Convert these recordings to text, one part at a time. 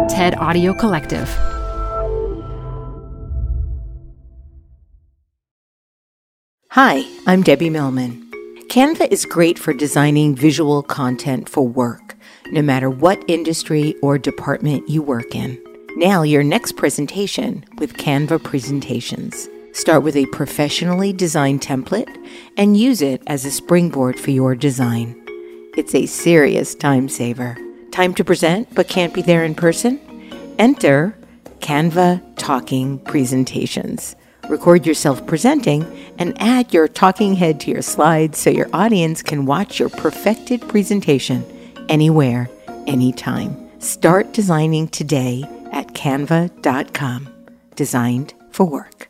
TED Audio Collective. Hi, I'm Debbie Millman. Canva is great for designing visual content for work, no matter what industry or department you work in. Nail your next presentation with Canva Presentations. Start with a professionally designed template and use it as a springboard for your design. It's a serious time saver. Time to present but can't be there in person? Enter Canva Talking Presentations. Record yourself presenting and add your talking head to your slides so your audience can watch your perfected presentation anywhere, anytime. Start designing today at canva.com. Designed for work.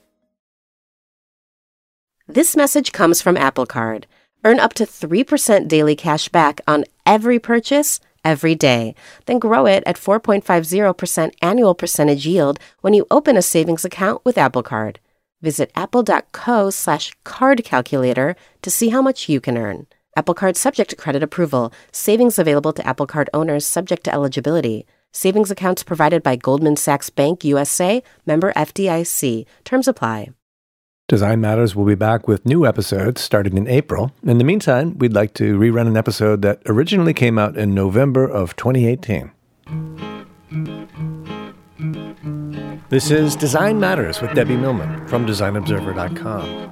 This message comes from Apple Card. Earn up to 3% daily cash back on every purchase every day. Then grow it at 4.50% annual percentage yield when you open a savings account with Apple Card. Visit apple.co/card calculator to see how much you can earn. Apple Card subject to credit approval. Savings available to Apple Card owners subject to eligibility. Savings accounts provided by Goldman Sachs Bank USA, member FDIC. Terms apply. Design Matters will be back with new episodes starting in April. In the meantime, we'd like to rerun an episode that originally came out in November of 2018. This is Design Matters with Debbie Millman from DesignObserver.com.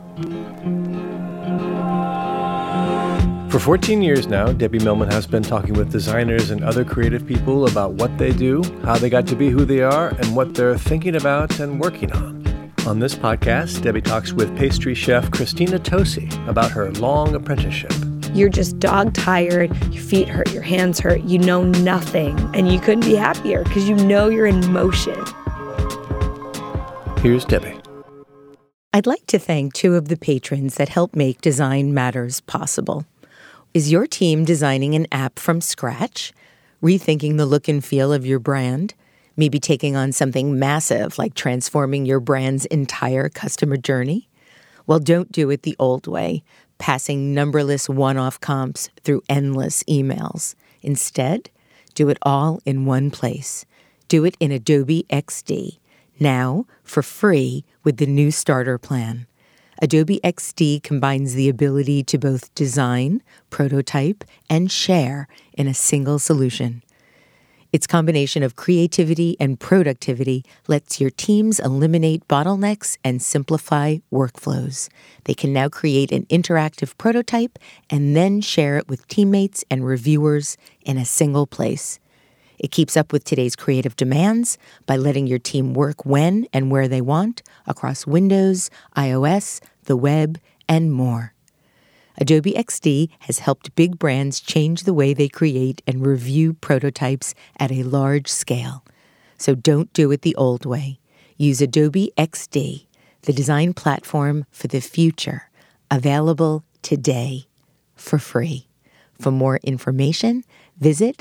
For 14 years now, Debbie Millman has been talking with designers and other creative people about what they do, how they got to be who they are, and what they're thinking about and working on. On this podcast, Debbie talks with pastry chef Christina Tosi about her long apprenticeship. You're just dog-tired, your feet hurt, your hands hurt, you know nothing, and you couldn't be happier because you know you're in motion. Here's Debbie. I'd like to thank two of the patrons that help make Design Matters possible. Is your team designing an app from scratch? Rethinking the look and feel of your brand? Maybe taking on something massive like transforming your brand's entire customer journey? Well, don't do it the old way, passing numberless one-off comps through endless emails. Instead, do it all in one place. Do it in Adobe XD. Now, for free with the new starter plan. Adobe XD combines the ability to both design, prototype, and share in a single solution. Its combination of creativity and productivity lets your teams eliminate bottlenecks and simplify workflows. They can now create an interactive prototype and then share it with teammates and reviewers in a single place. It keeps up with today's creative demands by letting your team work when and where they want across Windows, iOS, the web, and more. Adobe XD has helped big brands change the way they create and review prototypes at a large scale. So don't do it the old way. Use Adobe XD, the design platform for the future, available today for free. For more information, visit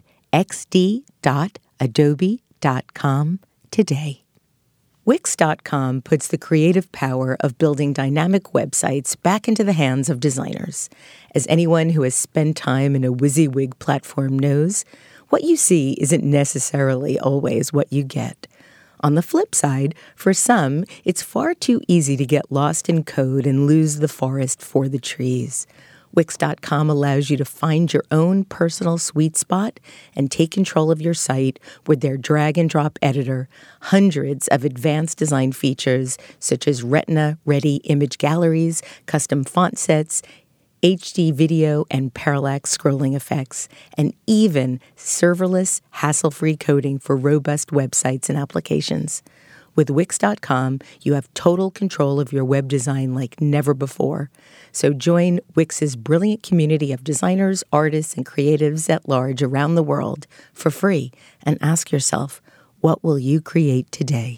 xd.adobe.com today. Wix.com puts the creative power of building dynamic websites back into the hands of designers. As anyone who has spent time in a WYSIWYG platform knows, what you see isn't necessarily always what you get. On the flip side, for some, it's far too easy to get lost in code and lose the forest for the trees. Wix.com allows you to find your own personal sweet spot and take control of your site with their drag-and-drop editor, hundreds of advanced design features such as Retina-ready image galleries, custom font sets, HD video and parallax scrolling effects, and even serverless, hassle-free coding for robust websites and applications. With Wix.com, you have total control of your web design like never before. So join Wix's brilliant community of designers, artists, and creatives at large around the world for free and ask yourself, what will you create today?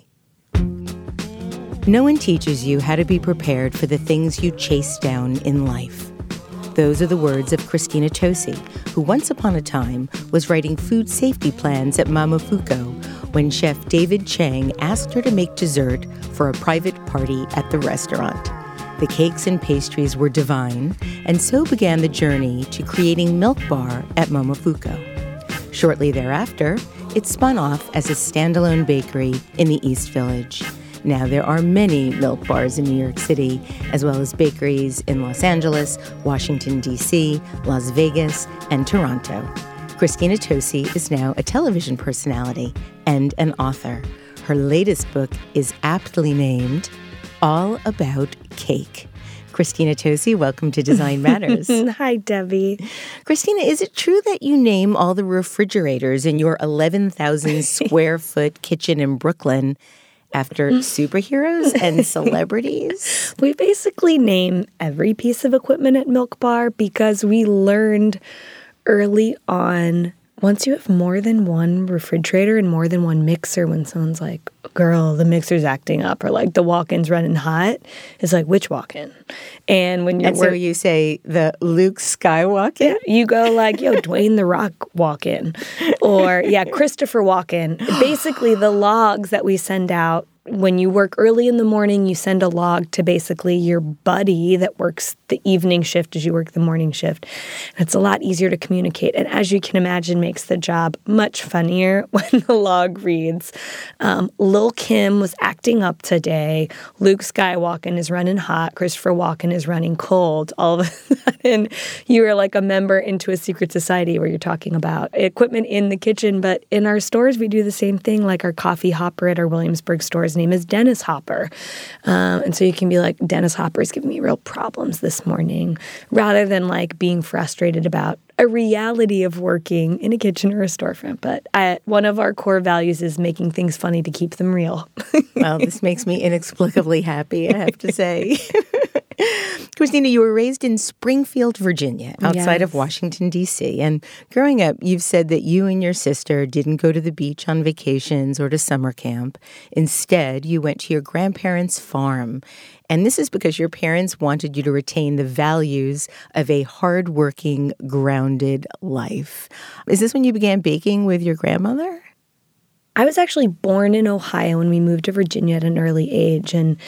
No one teaches you how to be prepared for the things you chase down in life. Those are the words of Christina Tosi, who once upon a time was writing food safety plans at Momofuku when Chef David Chang asked her to make dessert for a private party at the restaurant. The cakes and pastries were divine, and so began the journey to creating Milk Bar at Momofuku. Shortly thereafter, it spun off as a standalone bakery in the East Village. Now there are many Milk bars in New York City, as well as bakeries in Los Angeles, Washington, D.C., Las Vegas, and Toronto. Christina Tosi is now a television personality and an author. Her latest book is aptly named All About Cake. Christina Tosi, welcome to Design Matters. Hi, Debbie. Christina, is it true that you name all the refrigerators in your 11,000 square foot kitchen in Brooklyn after superheroes and celebrities? We basically name every piece of equipment at Milk Bar because we learned early on, once you have more than one refrigerator and more than one mixer, when someone's like, girl, the mixer's acting up, or like the walk-in's running hot, it's like, which walk-in? And when you're so you say the Luke Skywalker? Yeah, you go like, yo, Dwayne The Rock walk-in. Or, yeah, Christopher walk-in. Basically, the logs that we send out, when you work early in the morning, you send a log to basically your buddy that works the evening shift as you work the morning shift. And it's a lot easier to communicate. And as you can imagine, makes the job much funnier when the log reads, Lil' Kim was acting up today. Luke Skywalker is running hot. Christopher Walken is running cold. All of a sudden, you are like a member into a secret society where you're talking about equipment in the kitchen. But in our stores, we do the same thing. Like our coffee hopper at our Williamsburg stores name is Dennis Hopper. And so you can be like, Dennis Hopper is giving me real problems this morning, rather than like being frustrated about a reality of working in a kitchen or a storefront. But one of our core values is making things funny to keep them real. Well, this makes me inexplicably happy, I have to say. Christina, you were raised in Springfield, Virginia, outside of Washington, D.C. And growing up, you've said that you and your sister didn't go to the beach on vacations or to summer camp. Instead, you went to your grandparents' farm. And this is because your parents wanted you to retain the values of a hardworking, grounded life. Is this when you began baking with your grandmother? I was actually born in Ohio when we moved to Virginia at an early age. And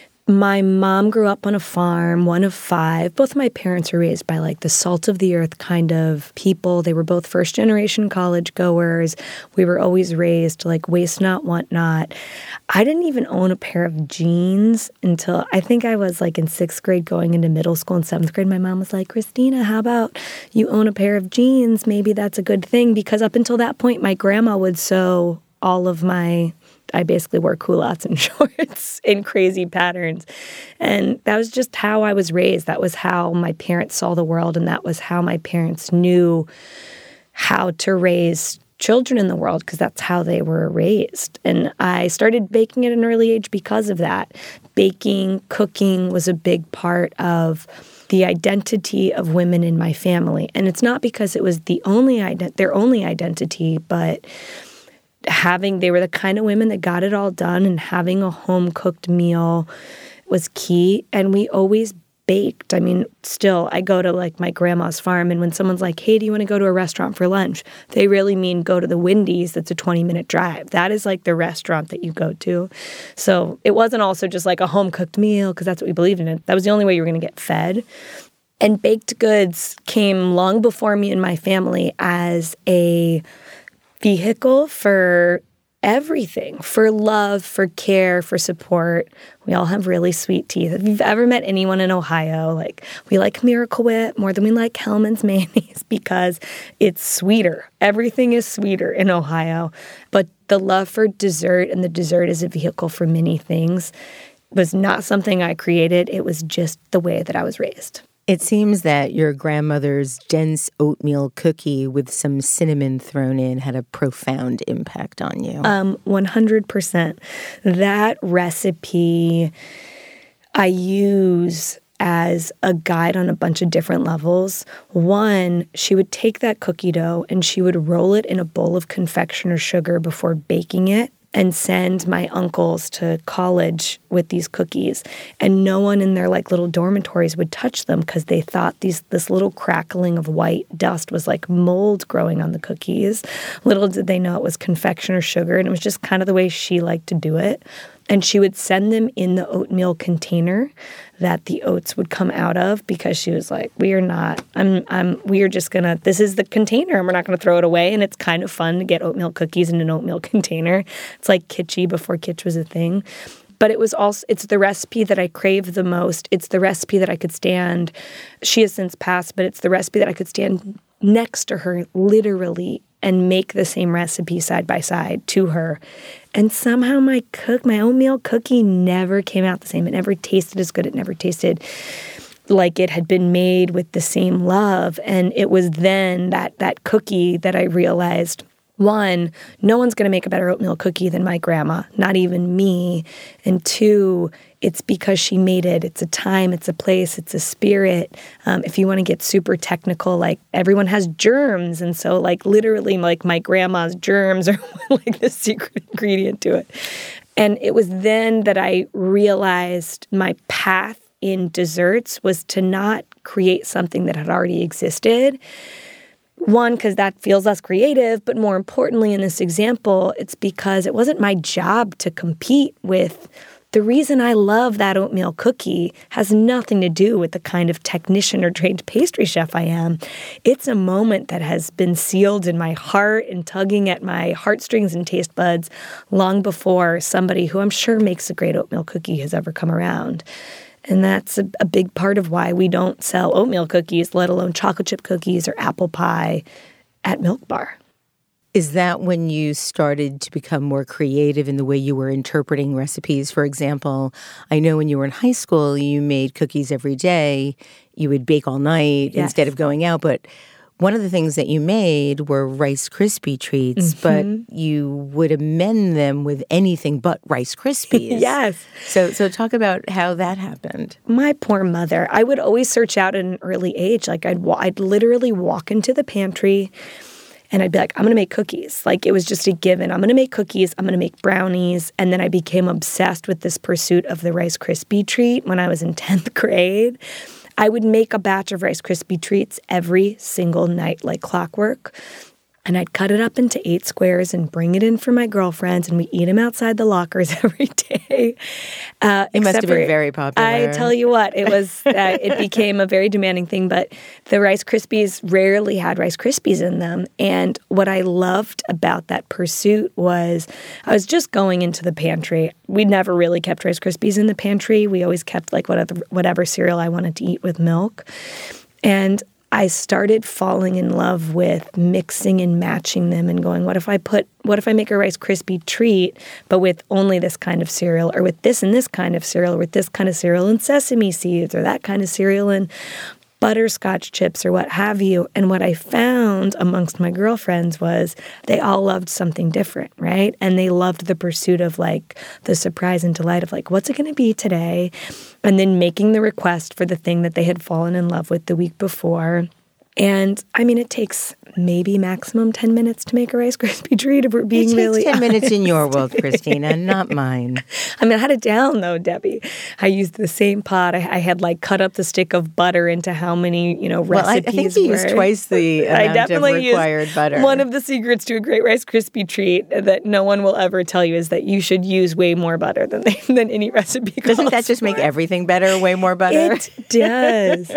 my mom grew up on a farm, one of 5. Both my parents were raised by like the salt of the earth kind of people. They were both first-generation college goers. We were always raised like waste not, want not. I didn't even own a pair of jeans until I think I was like in 6th grade going into middle school. In 7th grade, my mom was like, Christina, how about you own a pair of jeans? Maybe that's a good thing. Because up until that point, my grandma would sew all of I basically wore culottes and shorts in crazy patterns. And that was just how I was raised. That was how my parents saw the world, and that was how my parents knew how to raise children in the world, because that's how they were raised. And I started baking at an early age because of that. Baking, cooking was a big part of the identity of women in my family. And it's not because it was their only identity, but they were the kind of women that got it all done, and having a home-cooked meal was key. And we always baked. I mean, still, I go to like my grandma's farm, and when someone's like, hey, do you want to go to a restaurant for lunch? They really mean go to the Wendy's that's a 20-minute drive. That is like the restaurant that you go to. So it wasn't also just like a home-cooked meal because that's what we believed in. That was the only way you were going to get fed. And baked goods came long before me and my family as a vehicle for everything, for love, for care, for support. We all have really sweet teeth. If you've ever met anyone in Ohio, like we like Miracle Whip more than we like Hellman's mayonnaise because it's sweeter. Everything is sweeter in Ohio. But the love for dessert, and the dessert is a vehicle for many things, was not something I created. It was just the way that I was raised. It seems that your grandmother's dense oatmeal cookie with some cinnamon thrown in had a profound impact on you. 100%. That recipe I use as a guide on a bunch of different levels. One, she would take that cookie dough and she would roll it in a bowl of confectioner sugar before baking it, and send my uncles to college with these cookies. And no one in their like little dormitories would touch them because they thought this little crackling of white dust was like mold growing on the cookies. Little did they know it was confectioner sugar, and it was just kind of the way she liked to do it. And she would send them in the oatmeal container that the oats would come out of, because she was like, we are just gonna, this is the container and we're not gonna throw it away. And it's kind of fun to get oatmeal cookies in an oatmeal container. It's like kitschy before kitsch was a thing. But it's the recipe that I crave the most. It's the recipe that I could stand. She has since passed, but it's the recipe that I could stand next to her, literally, and make the same recipe side by side to her. And somehow my oatmeal cookie never came out the same. It never tasted as good. It never tasted like it had been made with the same love. And it was then that cookie that I realized, one, no one's going to make a better oatmeal cookie than my grandma, not even me. And two, it's because she made it. It's a time, it's a place, it's a spirit. If you want to get super technical, like everyone has germs. And so like literally like my grandma's germs are like the secret ingredient to it. And it was then that I realized my path in desserts was to not create something that had already existed. One, because that feels less creative, but more importantly in this example, it's because it wasn't my job to compete with. The reason I love that oatmeal cookie has nothing to do with the kind of technician or trained pastry chef I am. It's a moment that has been sealed in my heart and tugging at my heartstrings and taste buds long before somebody who I'm sure makes a great oatmeal cookie has ever come around. And that's a big part of why we don't sell oatmeal cookies, let alone chocolate chip cookies or apple pie at Milk Bar. Is that when you started to become more creative in the way you were interpreting recipes? For example, I know when you were in high school, you made cookies every day. You would bake all night instead of going out. But one of the things that you made were Rice Krispie treats, but you would amend them with anything but Rice Krispies. Yes. So talk about how that happened. My poor mother. I would always search out at an early age. Like I'd literally walk into the pantry and I'd be like, I'm going to make cookies. Like it was just a given. I'm going to make cookies. I'm going to make brownies. And then I became obsessed with this pursuit of the Rice Krispie treat when I was in 10th grade. I would make a batch of Rice Krispie treats every single night like clockwork. And I'd cut it up into 8 squares and bring it in for my girlfriends, and we eat them outside the lockers every day. It must have been very popular. I tell you what, it was. It became a very demanding thing, but the Rice Krispies rarely had Rice Krispies in them. And what I loved about that pursuit was I was just going into the pantry. We never really kept Rice Krispies in the pantry. We always kept like whatever cereal I wanted to eat with milk. And I started falling in love with mixing and matching them and going, what if I make a Rice Krispie treat, but with only this kind of cereal, or with this and this kind of cereal, or with this kind of cereal and sesame seeds, or that kind of cereal and butterscotch chips, or what have you. And what I found amongst my girlfriends was they all loved something different, right? And they loved the pursuit of like the surprise and delight of like, what's it going to be today? And then making the request for the thing that they had fallen in love with the week before. And I mean, it takes maybe maximum 10 minutes to make a Rice Krispie treat if we're being really honest. 10 minutes in your world, Christina, not mine. I mean, I had it down though, Debbie. I used the same pot. I had like cut up the stick of butter into how many, recipes Well, I think you used twice the amount of required butter. One of the secrets to a great Rice Krispie treat that no one will ever tell you is that you should use way more butter than any recipe calls Doesn't that just make everything better, way more butter? It does.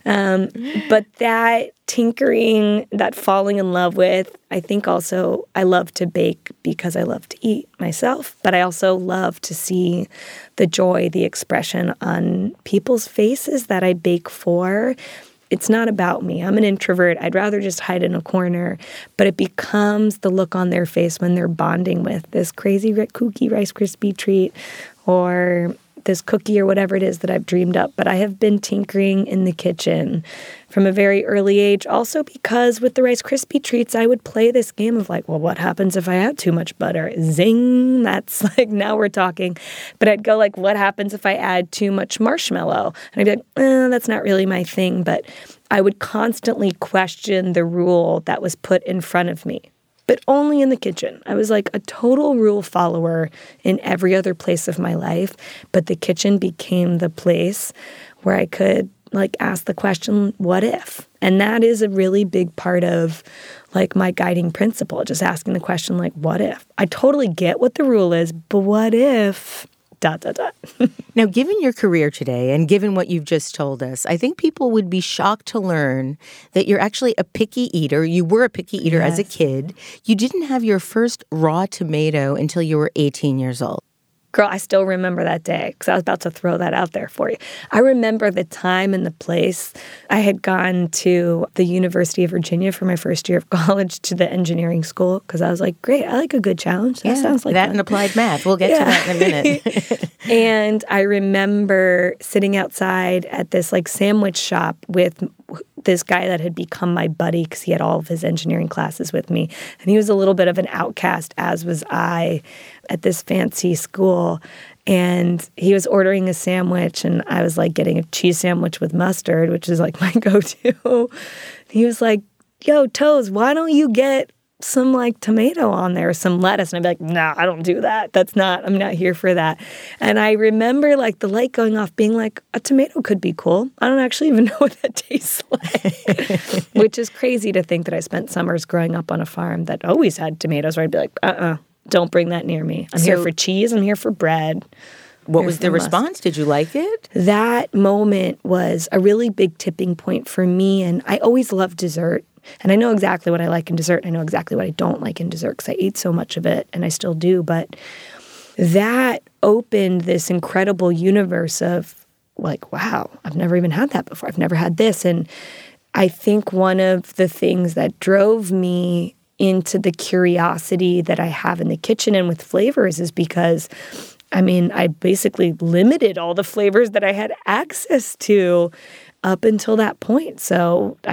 But that tinkering, that falling in love with, I think also I love to bake because I love to eat myself, but I also love to see the joy, the expression on people's faces that I bake for. It's not about me. I'm an introvert. I'd rather just hide in a corner, but it becomes the look on their face when they're bonding with this crazy kooky Rice Krispie treat or this cookie or whatever it is that I've dreamed up. But I have been tinkering in the kitchen from a very early age, also because with the Rice Krispie treats, I would play this game of like, well, what happens if I add too much butter? Zing! That's like, now we're talking. But I'd go like, what happens if I add too much marshmallow? And I'd be like, that's not really my thing. But I would constantly question the rule that was put in front of me. But only in the kitchen. I was like a total rule follower in every other place of my life, but the kitchen became the place where I could like ask the question, what if? And that is a really big part of like my guiding principle, just asking the question like, what if? I totally get what the rule is, but what if Now, given your career today and given what you've just told us, I think people would be shocked to learn that you're actually a picky eater. You were a picky eater as a kid. You didn't have your first raw tomato until you were 18 years old. Girl, I still remember that day because I was about to throw that out there for you. I remember the time and the place. I had gone to the University of Virginia for my first year of college to the engineering school because I was like, great, I like a good challenge. That sounds like that and applied math. We'll get to that in a minute. And I remember sitting outside at this like sandwich shop with this guy that had become my buddy because he had all of his engineering classes with me. And he was a little bit of an outcast, as was I, at this fancy school. And he was ordering a sandwich, and I was like getting a cheese sandwich with mustard, which is like my go-to. He was like, yo, Toes, why don't you get some like tomato on there, some lettuce? And I'd be like, nah, I don't do that. I'm not here for that. And I remember like the light going off being like, a tomato could be cool. I don't actually even know what that tastes like, which is crazy to think that I spent summers growing up on a farm that always had tomatoes where I'd be like, don't bring that near me. I'm here for cheese. I'm here for bread. What was the response? Did you like it? That moment was a really big tipping point for me. And I always loved dessert. And I know exactly what I like in dessert. I know exactly what I don't like in dessert because I eat so much of it, and I still do. But that opened this incredible universe of like, wow, I've never even had that before. I've never had this. And I think one of the things that drove me into the curiosity that I have in the kitchen and with flavors is because, I mean, I basically limited all the flavors that I had access to up until that point. So, I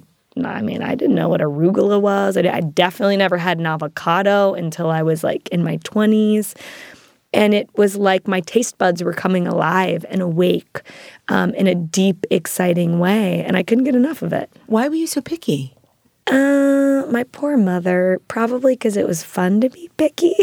didn't know what arugula was. I definitely never had an avocado until I was like in my 20s. And it was like my taste buds were coming alive and awake in a deep, exciting way. And I couldn't get enough of it. Why were you so picky? My poor mother, probably because it was fun to be picky.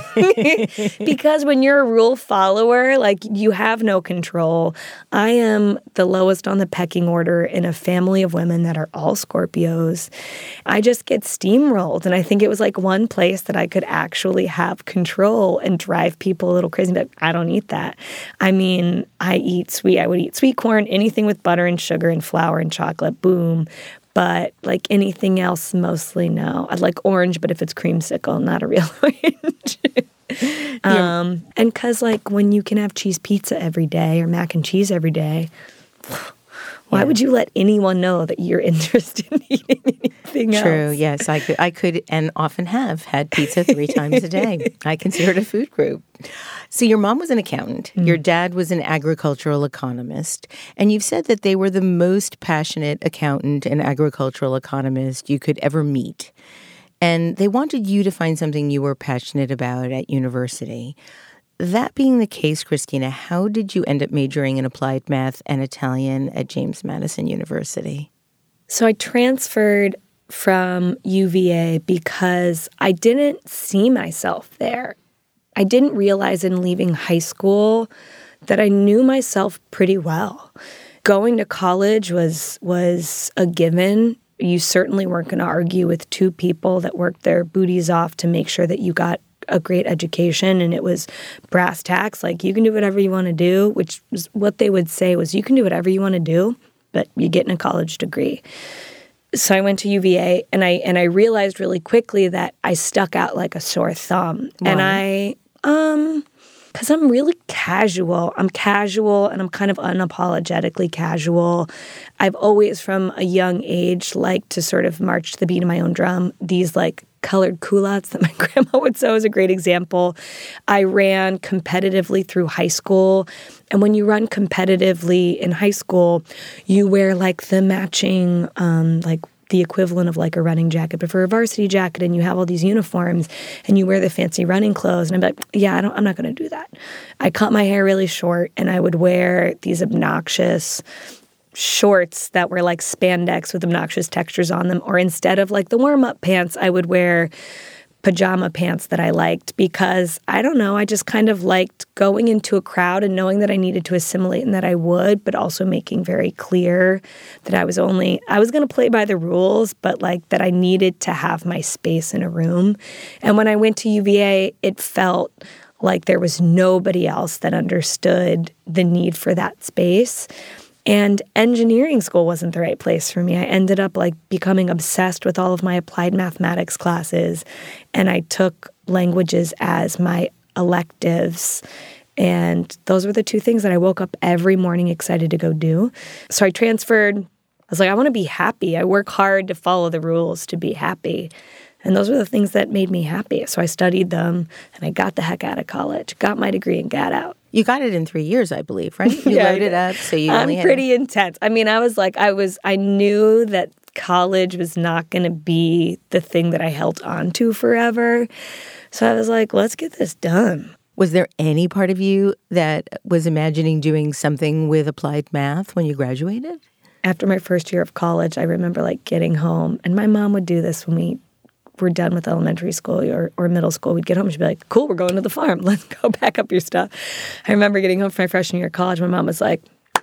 Because when you're a rule follower, like you have no control. I am the lowest on the pecking order in a family of women that are all Scorpios. I just get steamrolled. And I think it was like one place that I could actually have control and drive people a little crazy. But I don't eat that. I mean, I would eat sweet corn, anything with butter and sugar and flour and chocolate, boom. But like anything else, mostly no. I'd like orange, but if it's creamsicle, not a real orange. And because like when you can have cheese pizza every day or mac and cheese every day, why would you let anyone know that you're interested in eating anything else? True, yes. I could and often have had pizza 3 times a day. I consider it a food group. So your mom was an accountant. Your dad was an agricultural economist. And you've said that they were the most passionate accountant and agricultural economist you could ever meet. And they wanted you to find something you were passionate about at university. That being the case, Christina, how did you end up majoring in applied math and Italian at James Madison University? So I transferred from UVA because I didn't see myself there. I didn't realize in leaving high school that I knew myself pretty well. Going to college was a given. You certainly weren't going to argue with 2 people that worked their booties off to make sure that you got a great education, and it was brass tacks, like you can do whatever you want to do, which was what they would say was you can do whatever you want to do, but you get in a college degree. So I went to UVA, and I realized really quickly that I stuck out like a sore thumb. Why? And because I'm really casual. I'm casual, and I'm kind of unapologetically casual. I've always, from a young age, liked to sort of march to the beat of my own drum. These like colored culottes that my grandma would sew is a great example. I ran competitively through high school. And when you run competitively in high school, you wear like the matching, like the equivalent of like a running jacket, but for a varsity jacket, and you have all these uniforms and you wear the fancy running clothes. And I'm like, yeah, I'm not going to do that. I cut my hair really short, and I would wear these obnoxious shorts that were like spandex with obnoxious textures on them. Or instead of like the warm-up pants, I would wear pajama pants that I liked because, I don't know, I just kind of liked going into a crowd and knowing that I needed to assimilate and that I would, but also making very clear that I was going to play by the rules, but like that I needed to have my space in a room. And when I went to UVA, it felt like there was nobody else that understood the need for that space. And engineering school wasn't the right place for me. I ended up like becoming obsessed with all of my applied mathematics classes, and I took languages as my electives. And those were the two things that I woke up every morning excited to go do. So I transferred. I was like, I want to be happy. I work hard to follow the rules to be happy. And those were the things that made me happy. So I studied them, and I got the heck out of college, got my degree, and got out. You got it in 3 years, I believe, right? You loaded up, so you only had... I'm pretty intense. I mean, I knew that college was not going to be the thing that I held on to forever. So I was like, let's get this done. Was there any part of you that was imagining doing something with applied math when you graduated? After my first year of college, I remember like getting home, and my mom would do this when we were done with elementary school or middle school. We'd get home and she'd be like, cool, we're going to the farm. Let's go pack up your stuff. I remember getting home from my freshman year of college. My mom was like,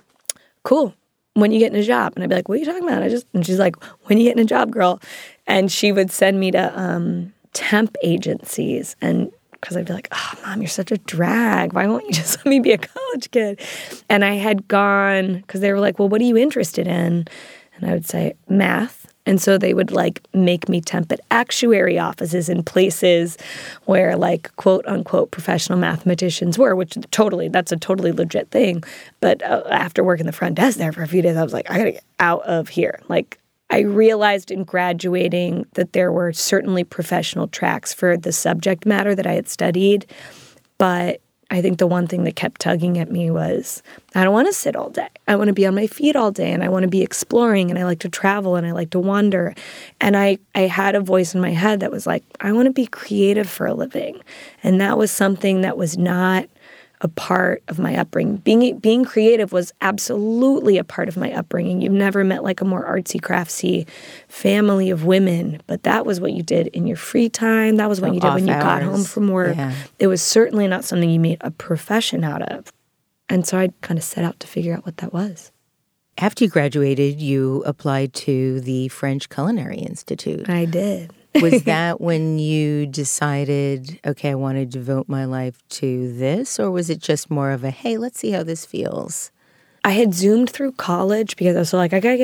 cool, when you getting a job? And I'd be like, what are you talking about? And she's like, when you getting a job, girl? And she would send me to temp agencies. And because I'd be like, oh, Mom, you're such a drag. Why won't you just let me be a college kid? And I had gone, because they were like, well, what are you interested in? And I would say, math. And so they would like make me temp at actuary offices in places where like quote unquote professional mathematicians were, which that's a totally legit thing. But after working the front desk there for a few days, I was like, I gotta get out of here. Like I realized in graduating that there were certainly professional tracks for the subject matter that I had studied. But I think the one thing that kept tugging at me was, I don't want to sit all day. I want to be on my feet all day, and I want to be exploring, and I like to travel, and I like to wander. And I had a voice in my head that was like, I want to be creative for a living. And that was something that was not a part of my upbringing. Being creative was absolutely a part of my upbringing. You've never met like a more artsy, craftsy family of women, but that was what you did in your free time. That was what you did when you got home from work. Yeah. It was certainly not something you made a profession out of. And so I kind of set out to figure out what that was. After you graduated, you applied to the French Culinary Institute. I did. Was that when you decided, okay, I want to devote my life to this? Or was it just more of a, hey, let's see how this feels? I had zoomed through college because I was like, I got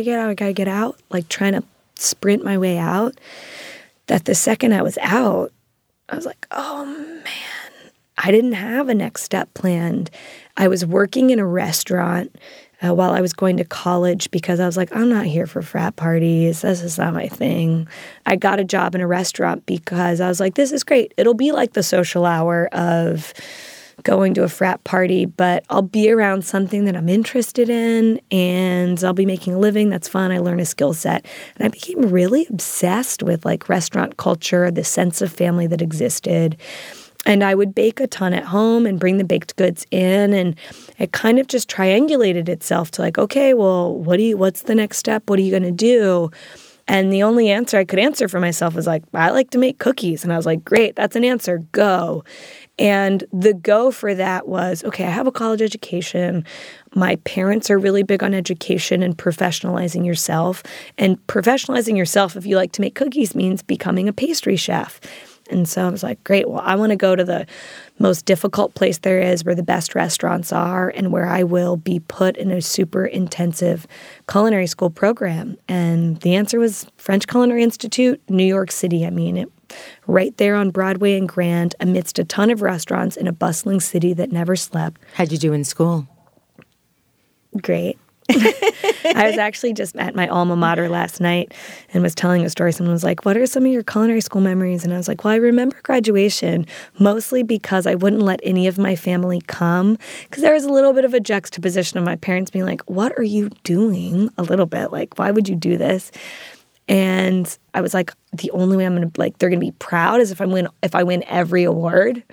to get out, like trying to sprint my way out. That the second I was out, I was like, oh, man, I didn't have a next step planned. I was working in a restaurant while I was going to college because I was like, I'm not here for frat parties. This is not my thing. I got a job in a restaurant because I was like, this is great. It'll be like the social hour of going to a frat party, but I'll be around something that I'm interested in, and I'll be making a living. That's fun. I learn a skill set. And I became really obsessed with like restaurant culture, the sense of family that existed. And I would bake a ton at home and bring the baked goods in, and it kind of just triangulated itself to like, okay, well, what's the next step? What are you going to do? And the only answer I could answer for myself was like, I like to make cookies. And I was like, great, that's an answer, go. And the go for that was, okay, I have a college education. My parents are really big on education and professionalizing yourself. And professionalizing yourself, if you like to make cookies, means becoming a pastry chef. And so I was like, great, well, I want to go to the most difficult place there is where the best restaurants are and where I will be put in a super intensive culinary school program. And the answer was French Culinary Institute, New York City. I mean, right there on Broadway and Grand, amidst a ton of restaurants in a bustling city that never slept. How'd you do in school? Great. I was actually just at my alma mater last night and was telling a story. Someone was like, what are some of your culinary school memories? And I was like, well, I remember graduation mostly because I wouldn't let any of my family come because there was a little bit of a juxtaposition of my parents being like, what are you doing? A little bit like, why would you do this? And I was like, the only way I'm going to like, they're going to be proud is if I win every award.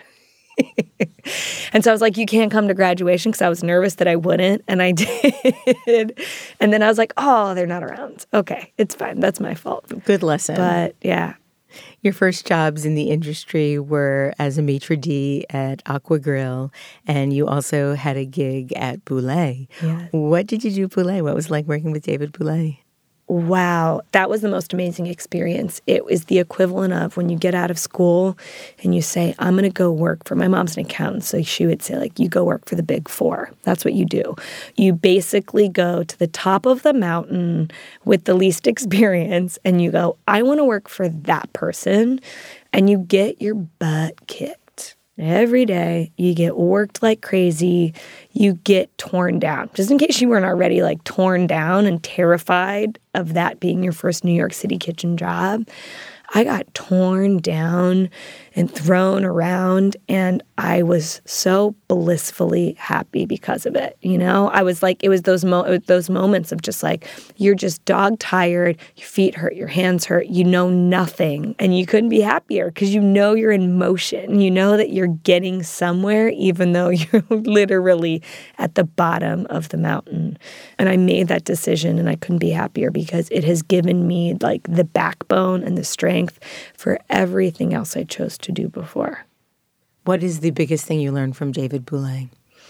And so I was like, you can't come to graduation because I was nervous that I wouldn't. And I did. And then I was like, oh, they're not around. Okay, it's fine. That's my fault. Good lesson. But yeah. Your first jobs in the industry were as a maitre d' at Aqua Grill, and you also had a gig at Bouley. Yeah. What did you do at Bouley? What was it like working with David Bouley? wow, that was the most amazing experience. It was the equivalent of when you get out of school and you say, I'm going to go work for, my mom's an accountant, so she would say, like, you go work for the Big Four. That's what you do. You basically go to the top of the mountain with the least experience and you go, I want to work for that person. And you get your butt kicked. Every day, you get worked like crazy, you get torn down. Just in case you weren't already like torn down and terrified of that being your first New York City kitchen job, I got torn down and thrown around, and I was so blissfully happy because of it. You know, I was like, it was those moments of just like, you're just dog tired, your feet hurt, your hands hurt, you know nothing, and you couldn't be happier because you know you're in motion. You know that you're getting somewhere, even though you're literally at the bottom of the mountain. And I made that decision, and I couldn't be happier because it has given me like the backbone and the strength for everything else I chose to do before. What is the biggest thing you learned from David Bouley?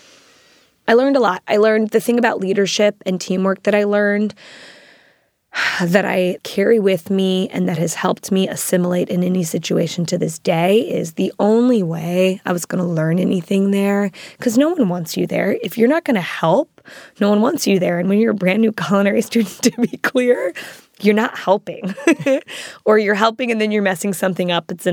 I learned a lot. I learned the thing about leadership and teamwork that I learned that I carry with me and that has helped me assimilate in any situation to this day is the only way I was going to learn anything there, because no one wants you there. If you're not going to help, no one wants you there. And when you're a brand new culinary student, to be clear, you're not helping. Or you're helping and then you're messing something up. It's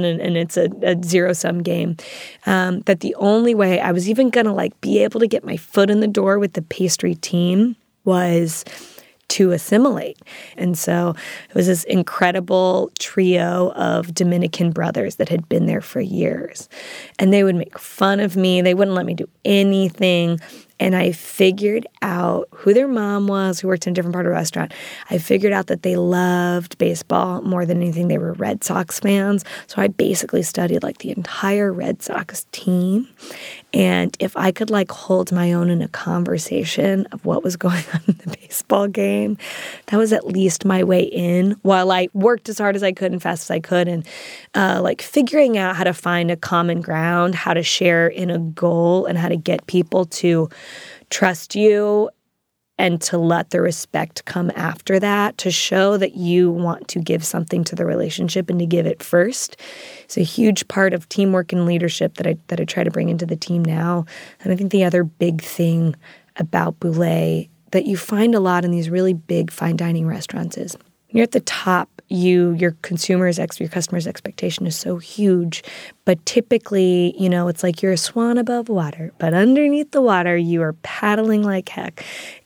a zero-sum game. That the only way I was even going to like be able to get my foot in the door with the pastry team was to assimilate. And so it was this incredible trio of Dominican brothers that had been there for years. And they would make fun of me. They wouldn't let me do anything. And I figured out who their mom was, who worked in a different part of the restaurant. I figured out that they loved baseball more than anything. They were Red Sox fans. So I basically studied like the entire Red Sox team. And if I could like hold my own in a conversation of what was going on in the baseball game, that was at least my way in, while I worked as hard as I could and fast as I could, and like figuring out how to find a common ground, how to share in a goal, and how to get people to trust you and to let the respect come after that, to show that you want to give something to the relationship and to give it first. It's a huge part of teamwork and leadership that I try to bring into the team now. And I think the other big thing about Bouley that you find a lot in these really big fine dining restaurants is you're at the top, your customers' expectation is so huge, but typically, you know, it's like you're a swan above water, but underneath the water, you are paddling like heck.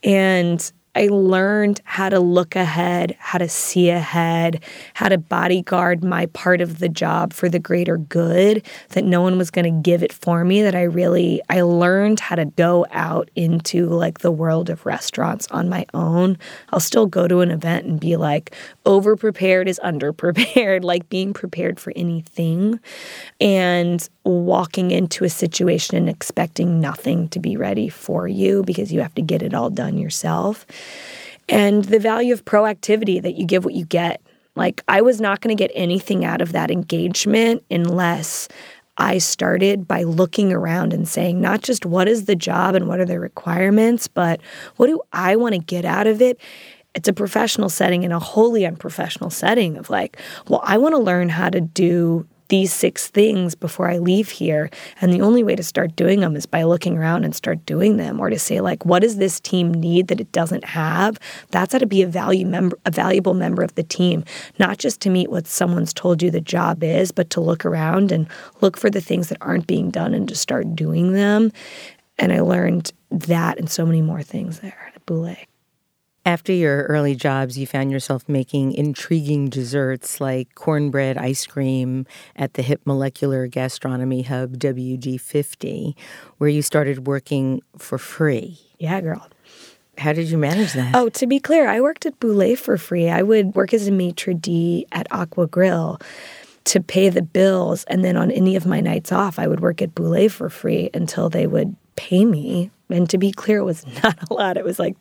And I learned how to look ahead, how to see ahead, how to bodyguard my part of the job for the greater good, that no one was going to give it for me, that I learned how to go out into like the world of restaurants on my own. I'll still go to an event and be like, over-prepared is under-prepared, like being prepared for anything, and walking into a situation and expecting nothing to be ready for you because you have to get it all done yourself. And the value of proactivity, that you give what you get. Like, I was not going to get anything out of that engagement unless I started by looking around and saying, not just what is the job and what are the requirements, but what do I want to get out of it? It's a professional setting and a wholly unprofessional setting of like, well, I want to learn how to do these 6 things before I leave here. And the only way to start doing them is by looking around and start doing them, or to say like, what does this team need that it doesn't have? That's how to be a valuable member of the team, not just to meet what someone's told you the job is, but to look around and look for the things that aren't being done and to start doing them. And I learned that and so many more things there at Bouley. After your early jobs, you found yourself making intriguing desserts like cornbread ice cream at the hip molecular gastronomy hub WD50, where you started working for free. Yeah, girl. How did you manage that? Oh, to be clear, I worked at Bouley for free. I would work as a maitre d' at Aqua Grill to pay the bills, and then on any of my nights off, I would work at Bouley for free until they would pay me. And to be clear, it was not a lot. It was like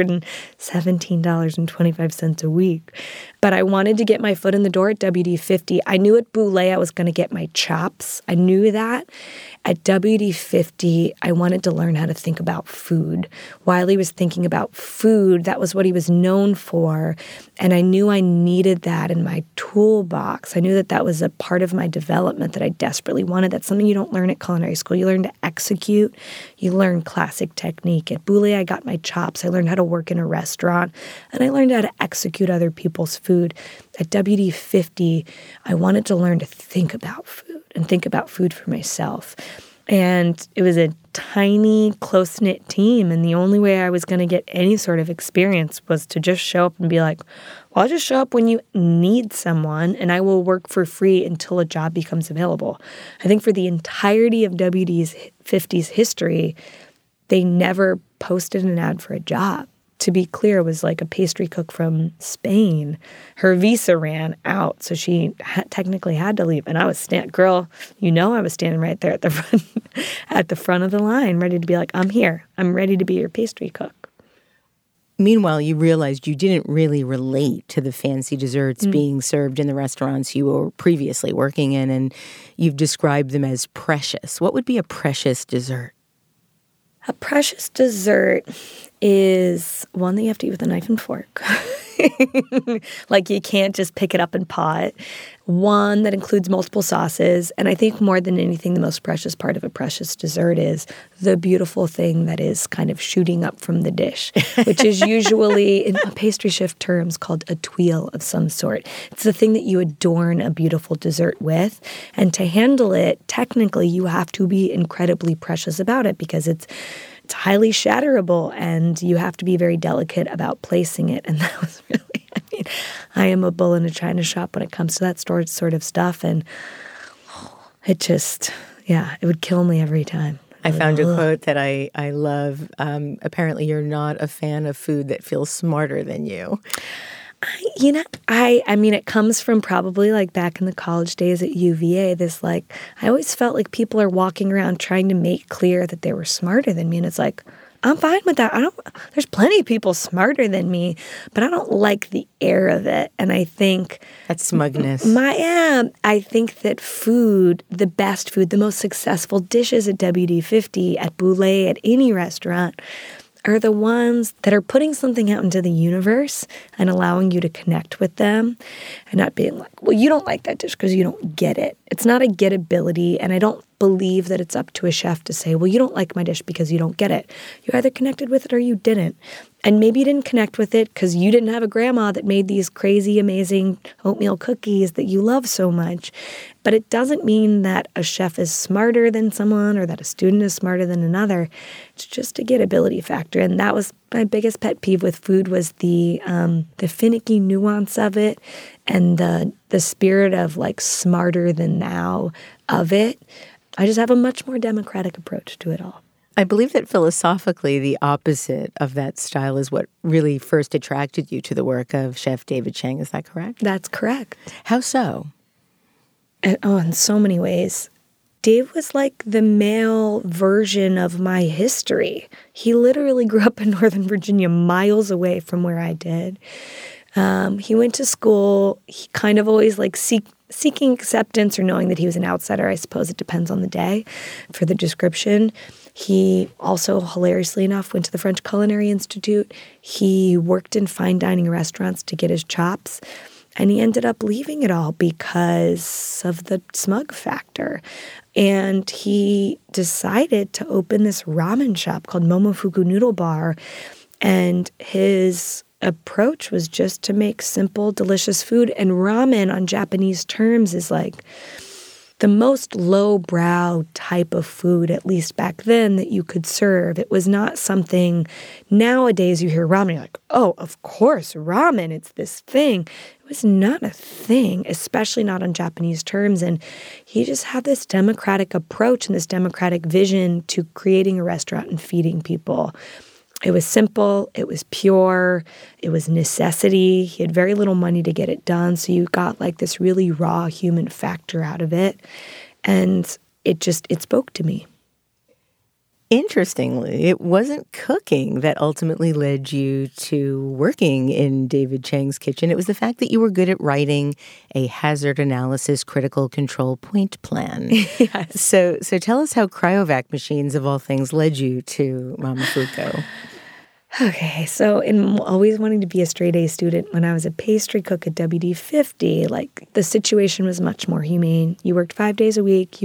$317.25 a week. But I wanted to get my foot in the door at WD50. I knew at Bouley I was going to get my chops. I knew that. At WD-50, I wanted to learn how to think about food. While he was thinking about food, that was what he was known for. And I knew I needed that in my toolbox. I knew that that was a part of my development that I desperately wanted. That's something you don't learn at culinary school. You learn to execute. You learn classic technique. At Boulé, I got my chops. I learned how to work in a restaurant. And I learned how to execute other people's food. At WD-50, I wanted to learn to think about food and think about food for myself. And it was a tiny, close-knit team, and the only way I was going to get any sort of experience was to just show up and be like, well, I'll just show up when you need someone, and I will work for free until a job becomes available. I think for the entirety of WD-50's history, they never posted an ad for a job. To be clear, it was like a pastry cook from Spain. Her visa ran out, so she technically had to leave. And I was I was standing right there at the front of the line, ready to be like, I'm here. I'm ready to be your pastry cook. Meanwhile, you realized you didn't really relate to the fancy desserts being served in the restaurants you were previously working in, and you've described them as precious. What would be a precious dessert? A precious dessert is one that you have to eat with a knife and fork. Like you can't just pick it up and paw it. One that includes multiple sauces. And I think more than anything, the most precious part of a precious dessert is the beautiful thing that is kind of shooting up from the dish, which is usually, in pastry chef terms, called a tuile of some sort. It's the thing that you adorn a beautiful dessert with. And to handle it, technically, you have to be incredibly precious about it because it's highly shatterable, and you have to be very delicate about placing it. And that was really, I am a bull in a china shop when it comes to that sort of stuff. And it just, it would kill me every time. I found a quote that I love. Apparently, you're not a fan of food that feels smarter than you. It comes from probably like back in the college days at UVA, I always felt like people are walking around trying to make clear that they were smarter than me. And it's like, I'm fine with that. There's plenty of people smarter than me, but I don't like the air of it. And I think that's smugness. I think that food, the best food, the most successful dishes at WD-50, at Boulé, at any restaurant, are the ones that are putting something out into the universe and allowing you to connect with them and not being like, well, you don't like that dish because you don't get it. It's not a gettability, and I don't believe that it's up to a chef to say, well, you don't like my dish because you don't get it. You either connected with it or you didn't. And maybe you didn't connect with it because you didn't have a grandma that made these crazy, amazing oatmeal cookies that you love so much. But it doesn't mean that a chef is smarter than someone or that a student is smarter than another. It's just a gettability factor. And that was my biggest pet peeve with food, was the finicky nuance of it and the spirit of like smarter than thou of it. I just have a much more democratic approach to it all. I believe that philosophically, the opposite of that style is what really first attracted you to the work of Chef David Chang. Is that correct? That's correct. How so? In so many ways. Dave was like the male version of my history. He literally grew up in Northern Virginia, miles away from where I did. He went to school. He kind of always like seeking acceptance or knowing that he was an outsider. I suppose it depends on the day for the description. He also, hilariously enough, went to the French Culinary Institute. He worked in fine dining restaurants to get his chops. And he ended up leaving it all because of the smug factor. And he decided to open this ramen shop called Momofuku Noodle Bar. And his approach was just to make simple, delicious food. And ramen on Japanese terms is like the most lowbrow type of food, at least back then, that you could serve. It was not something, nowadays you hear ramen, you're like, oh, of course, ramen, it's this thing. It was not a thing, especially not on Japanese terms. And he just had this democratic approach and this democratic vision to creating a restaurant and feeding people. It was simple, it was pure, it was necessity. He had very little money to get it done, so you got like this really raw human factor out of it. And it spoke to me. Interestingly, it wasn't cooking that ultimately led you to working in David Chang's kitchen. It was the fact that you were good at writing a hazard analysis critical control point plan. Yes. So tell us how cryovac machines, of all things, led you to Momofuku. Okay, so in always wanting to be a straight A student, when I was a pastry cook at WD-50, like the situation was much more humane. You worked 5 days a week.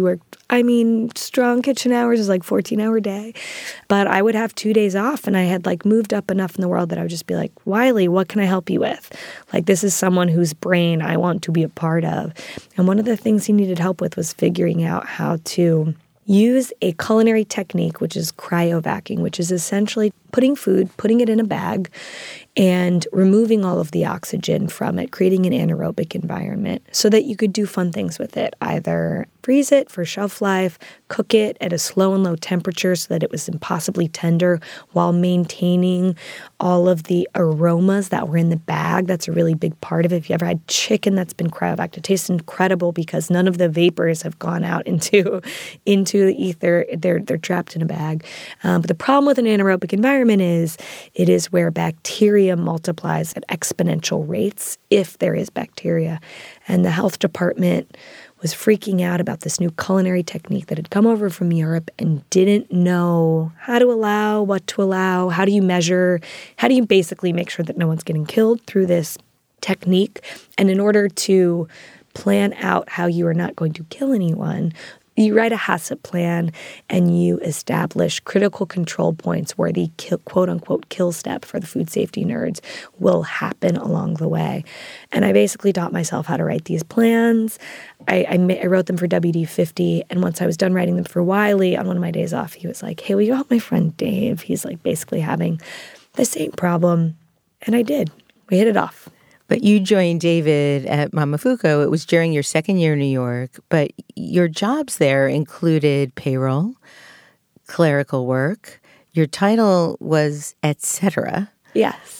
Strong kitchen hours is like 14-hour day. But I would have 2 days off, and I had like moved up enough in the world that I would just be like, Wiley, what can I help you with? Like, this is someone whose brain I want to be a part of. And one of the things he needed help with was figuring out how to use a culinary technique, which is cryovacking, which is essentially putting food, putting it in a bag, and removing all of the oxygen from it, creating an anaerobic environment so that you could do fun things with it. Either freeze it for shelf life, cook it at a slow and low temperature so that it was impossibly tender while maintaining all of the aromas that were in the bag. That's a really big part of it. If you ever had chicken that's been cryovacked, it tastes incredible because none of the vapors have gone out into the ether. They're trapped in a bag. But the problem with an anaerobic environment is it is where bacteria multiplies at exponential rates if there is bacteria. And the health department was freaking out about this new culinary technique that had come over from Europe and didn't know how to allow, what to allow, how do you measure, how do you basically make sure that no one's getting killed through this technique. And in order to plan out how you are not going to kill anyone, you write a HACCP plan and you establish critical control points where the quote-unquote kill step for the food safety nerds will happen along the way. And I basically taught myself how to write these plans. I wrote them for WD-50, and once I was done writing them for Wiley, on one of my days off, he was like, hey, will you help my friend Dave? He's like basically having the same problem. And I did. We hit it off. But you joined David at Momofuku. It was during your second year in New York, but your jobs there included payroll, clerical work. Your title was et cetera. Yes.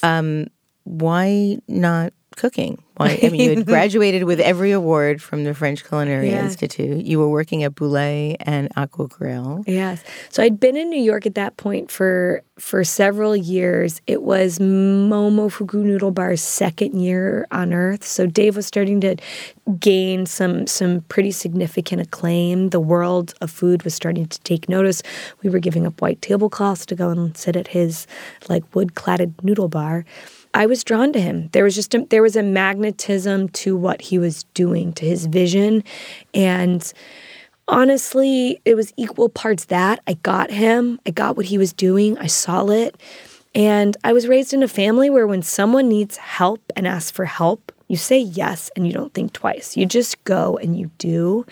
Why not cooking? You had graduated with every award from the French Culinary Institute. You were working at Boulet and Aqua Grill. Yes. So I'd been in New York at that point for several years. It was Momofuku Noodle Bar's second year on Earth. So Dave was starting to gain some pretty significant acclaim. The world of food was starting to take notice. We were giving up white tablecloths to go and sit at his wood-cladded noodle bar. I was drawn to him. There was a magnetism to what he was doing, to his vision. And honestly, it was equal parts that. I got him. I got what he was doing. I saw it. And I was raised in a family where when someone needs help and asks for help, you say yes and you don't think twice. You just go and you do.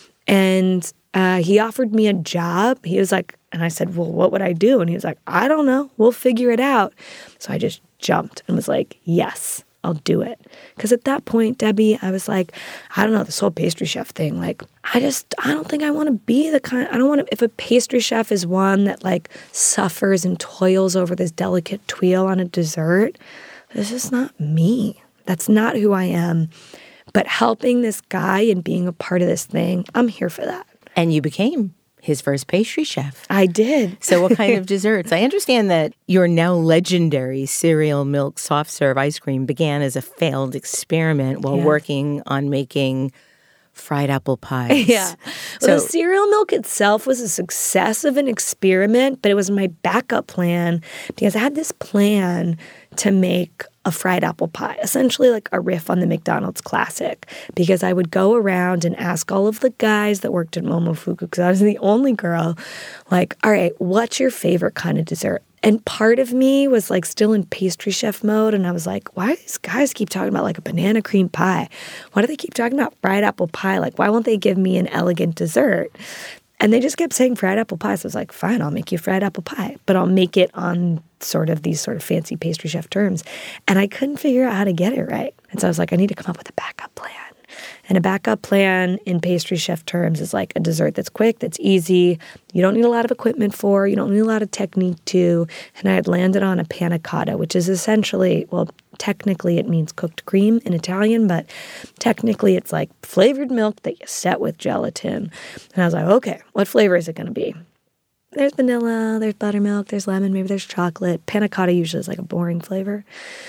And he offered me a job. He was like, and I said, well, what would I do? And he was like, I don't know. We'll figure it out. So I just jumped and was like, yes, I'll do it. Because at that point, Debbie, I was like, I don't know, this whole pastry chef thing, I don't think I want to be the kind, I don't want to, if a pastry chef is one that suffers and toils over this delicate tuile on a dessert, it's just not me. That's not who I am. But helping this guy and being a part of this thing, I'm here for that. And you became his first pastry chef. I did. So what kind of desserts? I understand that your now legendary cereal milk soft serve ice cream began as a failed experiment while working on making fried apple pies. Yeah. Well, the cereal milk itself was a success of an experiment, but it was my backup plan because I had this plan to make a fried apple pie, essentially like a riff on the McDonald's classic, because I would go around and ask all of the guys that worked at Momofuku, because I was the only girl, all right, what's your favorite kind of dessert? And part of me was still in pastry chef mode, and I was like, why do these guys keep talking about a banana cream pie? Why do they keep talking about fried apple pie? Why won't they give me an elegant dessert? And they just kept saying fried apple pie. So I was like, fine, I'll make you fried apple pie, but I'll make it on these fancy pastry chef terms. And I couldn't figure out how to get it right. And so I was like, I need to come up with a backup plan. And a backup plan in pastry chef terms is a dessert that's quick, that's easy, you don't need a lot of equipment for, you don't need a lot of technique to. And I had landed on a panna cotta, which is essentially, technically it means cooked cream in Italian, but technically it's flavored milk that you set with gelatin. And I was like, okay, what flavor is it going to be? there's vanilla, there's buttermilk, there's lemon, maybe there's chocolate. Panna cotta usually is like a boring flavor.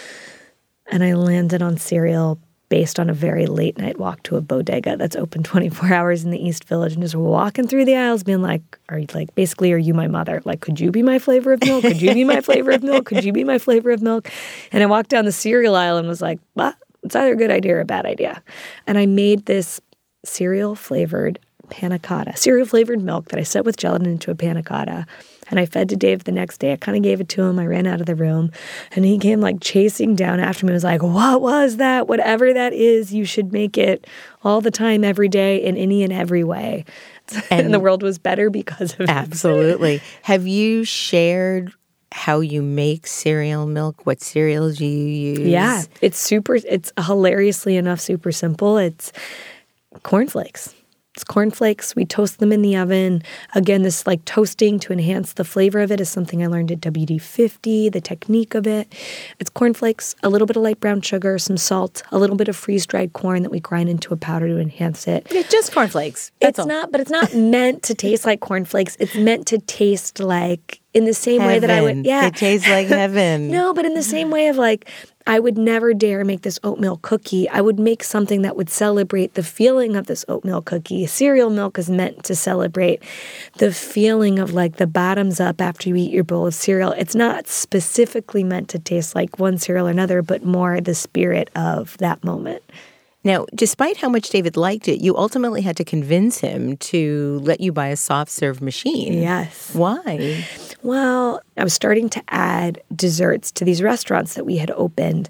And I landed on cereal based on a very late night walk to a bodega that's open 24 hours in the East Village, and just walking through the aisles being like, are you my mother? Like, could you be my flavor of milk? Could you be my flavor of milk? Could you be my flavor of milk? And I walked down the cereal aisle and was like, well, it's either a good idea or a bad idea. And I made this cereal-flavored panna cotta, cereal-flavored milk that I set with gelatin into a panna cotta. And I fed to Dave the next day. I kind of gave it to him. I ran out of the room. And he came like chasing down after me. He was like, what was that? Whatever that is, you should make it all the time, every day, in any and every way. And the world was better because of it. Absolutely. Have you shared how you make cereal milk, what cereals you use? Yeah. It's hilariously enough super simple. It's cornflakes. It's cornflakes. We toast them in the oven. Again, this like toasting to enhance the flavor of it is something I learned at WD-50, the technique of it. It's cornflakes, a little bit of light brown sugar, some salt, a little bit of freeze-dried corn that we grind into a powder to enhance it. Yeah, just cornflakes. But it's not meant to taste like cornflakes. It's meant to taste like, in the same way that I would, It tastes like heaven. No, but in the same way of like, I would never dare make this oatmeal cookie. I would make something that would celebrate the feeling of this oatmeal cookie. Cereal milk is meant to celebrate the feeling of like the bottoms up after you eat your bowl of cereal. It's not specifically meant to taste like one cereal or another, but more the spirit of that moment. Now, despite how much David liked it, you ultimately had to convince him to let you buy a soft serve machine. Yes. Why? Well, I was starting to add desserts to these restaurants that we had opened,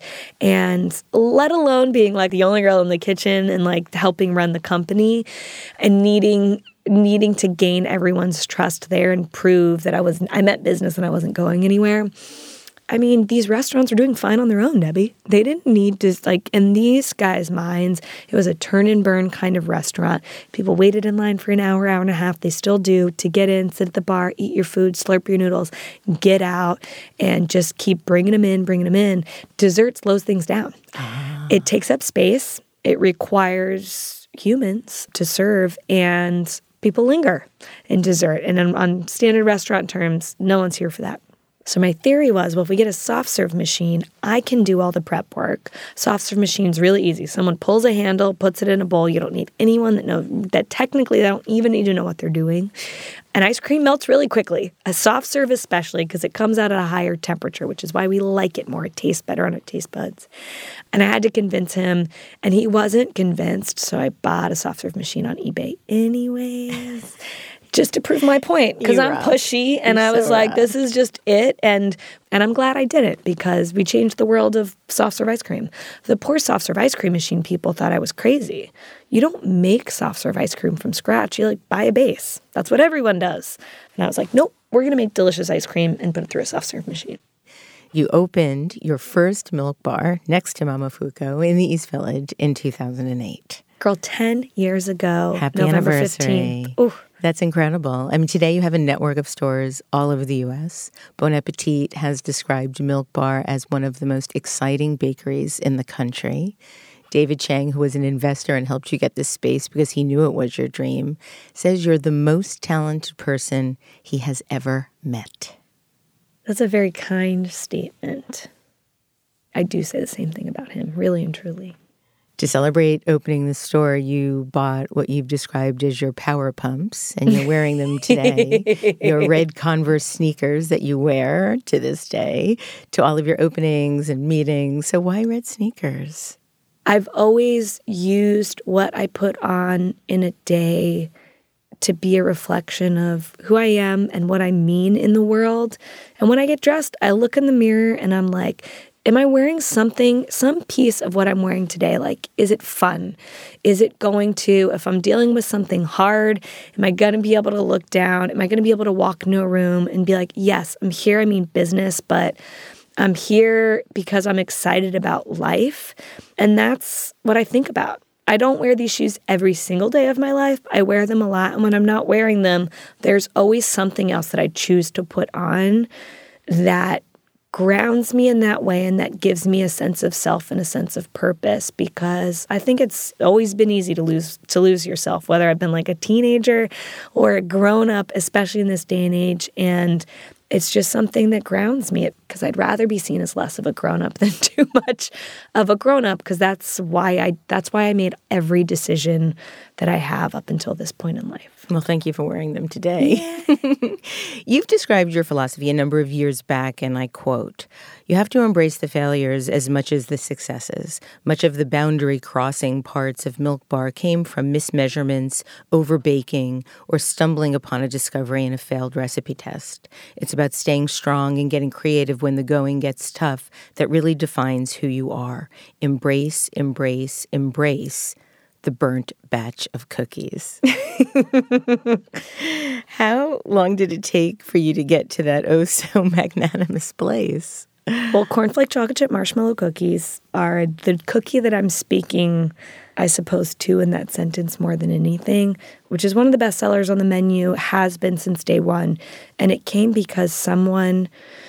and let alone being like the only girl in the kitchen and like helping run the company and needing to gain everyone's trust there and prove that I meant business and I wasn't going anywhere. I mean, these restaurants were doing fine on their own, Debbie. They didn't need to, like, in these guys' minds, it was a turn and burn kind of restaurant. People waited in line for an hour and a half. They still do, to get in, sit at the bar, eat your food, slurp your noodles, get out, and just keep bringing them in. Dessert slows things down. It takes up space. It requires humans to serve, and people linger in dessert. And on standard restaurant terms, no one's here for that. So my theory was, well, if we get a soft serve machine, I can do all the prep work. Soft serve machine's really easy. Someone pulls a handle, puts it in a bowl. You don't need anyone that technically they don't even need to know what they're doing. And ice cream melts really quickly. A soft serve especially, because it comes out at a higher temperature, which is why we like it more. It tastes better on our taste buds. And I had to convince him, and he wasn't convinced, so I bought a soft serve machine on eBay anyways. Just to prove my point, because I'm pushy, and I was like, this is just it, and I'm glad I did it, because we changed the world of soft-serve ice cream. The poor soft-serve ice cream machine people thought I was crazy. You don't make soft-serve ice cream from scratch. You, like, buy a base. That's what everyone does. And I was like, nope, we're going to make delicious ice cream and put it through a soft-serve machine. You opened your first milk bar next to Momofuku in the East Village in 2008. Girl, 10 years ago, Happy November anniversary. 15th. Ooh. That's incredible. I mean, today you have a network of stores all over the U.S. Bon Appetit has described Milk Bar as one of the most exciting bakeries in the country. David Chang, who was an investor and helped you get this space because he knew it was your dream, says you're the most talented person he has ever met. That's a very kind statement. I do say the same thing about him, really and truly. To celebrate opening the store, you bought what you've described as your power pumps, and you're wearing them today. Your red Converse sneakers that you wear to this day to all of your openings and meetings. So why red sneakers? I've always used what I put on in a day to be a reflection of who I am and what I mean in the world. And when I get dressed, I look in the mirror and I'm like, am I wearing something, some piece of what I'm wearing today? Like, is it fun? Is it going to, if I'm dealing with something hard, am I going to be able to look down? Am I going to be able to walk into a room and be like, yes, I'm here, I mean business, but I'm here because I'm excited about life. And that's what I think about. I don't wear these shoes every single day of my life. I wear them a lot. And when I'm not wearing them, there's always something else that I choose to put on that grounds me in that way, and that gives me a sense of self and a sense of purpose, because I think it's always been easy to lose yourself, whether I've been like a teenager or a grown-up, especially in this day and age. And it's just something that grounds me, because I'd rather be seen as less of a grown-up than too much of a grown-up, because that's why I made every decision that I have up until this point in life. Well, thank you for wearing them today. Yeah. You've described your philosophy a number of years back, and I quote, "You have to embrace the failures as much as the successes. Much of the boundary-crossing parts of Milk Bar came from mismeasurements, overbaking, or stumbling upon a discovery in a failed recipe test. It's about staying strong and getting creative when the going gets tough that really defines who you are. Embrace, embrace, embrace the burnt batch of cookies." How long did it take for you to get to that oh so magnanimous place? Well, cornflake chocolate chip marshmallow cookies are the cookie that I'm speaking, I suppose, to in that sentence more than anything, which is one of the best sellers on the menu, has been since day one. And it came because someone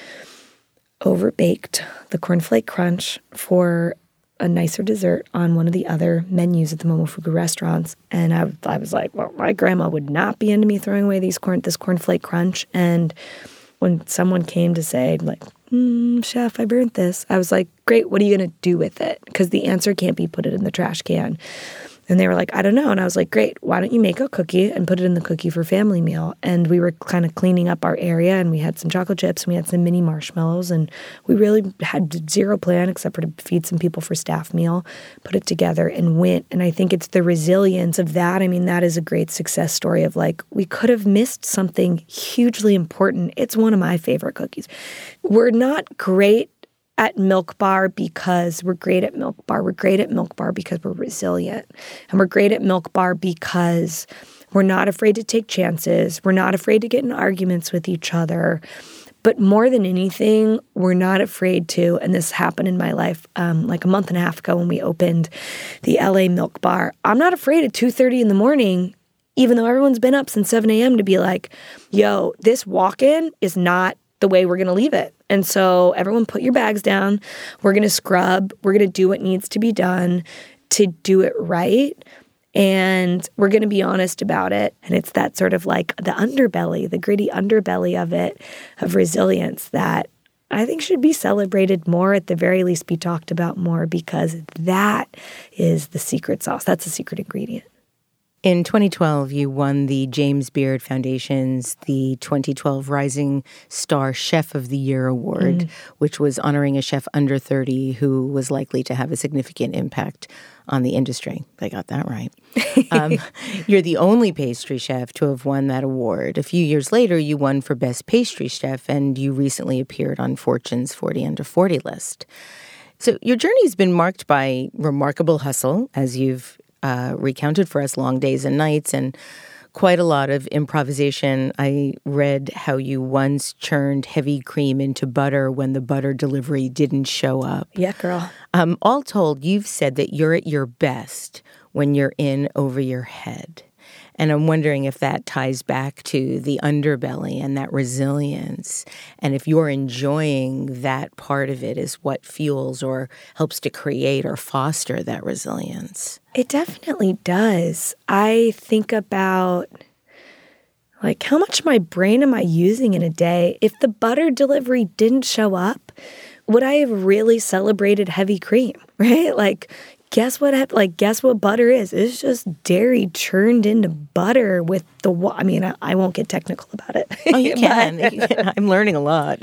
overbaked the cornflake crunch for a nicer dessert on one of the other menus at the Momofuku restaurants. And I was like, well, my grandma would not be into me throwing away this cornflake crunch. And when someone came to say, like, chef, I burnt this, I was like, great, what are you going to do with it? Because the answer can't be put it in the trash can. And they were like, I don't know. And I was like, great, why don't you make a cookie and put it in the cookie for family meal? And we were kind of cleaning up our area, and we had some chocolate chips, and we had some mini marshmallows, and we really had zero plan except for to feed some people for staff meal, put it together and went. And I think it's the resilience of that. I mean, that is a great success story of like, we could have missed something hugely important. It's one of my favorite cookies. We're not great at Milk Bar because we're great at Milk Bar. We're great at Milk Bar because we're resilient. And we're great at Milk Bar because we're not afraid to take chances. We're not afraid to get in arguments with each other. But more than anything, we're not afraid to, and this happened in my life like a month and a half ago when we opened the LA Milk Bar. I'm not afraid at 2:30 in the morning, even though everyone's been up since 7 a.m. to be like, yo, this walk-in is not the way we're going to leave it. And so everyone put your bags down. We're going to scrub. We're going to do what needs to be done to do it right. And we're going to be honest about it. And it's that sort of like the underbelly, the gritty underbelly of it, of resilience that I think should be celebrated more, at the very least be talked about more, because that is the secret sauce. That's the secret ingredient. In 2012, you won the James Beard Foundation's the 2012 Rising Star Chef of the Year Award, which was honoring a chef under 30 who was likely to have a significant impact on the industry. I got that right. You're the only pastry chef to have won that award. A few years later, you won for Best Pastry Chef, and you recently appeared on Fortune's 40 Under 40 list. So your journey's been marked by remarkable hustle, as you've recounted for us, long days and nights, and quite a lot of improvisation. I read how you once churned heavy cream into butter when the butter delivery didn't show up. Yeah, girl. All told, you've said that you're at your best when you're in over your head. And I'm wondering if that ties back to the underbelly and that resilience. And if you're enjoying that part of it is what fuels or helps to create or foster that resilience. It definitely does. I think about, like, how much of my brain am I using in a day? If the butter delivery didn't show up, would I have really celebrated heavy cream, right? Like, guess what butter is? It's just dairy churned into butter with I mean, I won't get technical about it. Oh, you can. I'm learning a lot.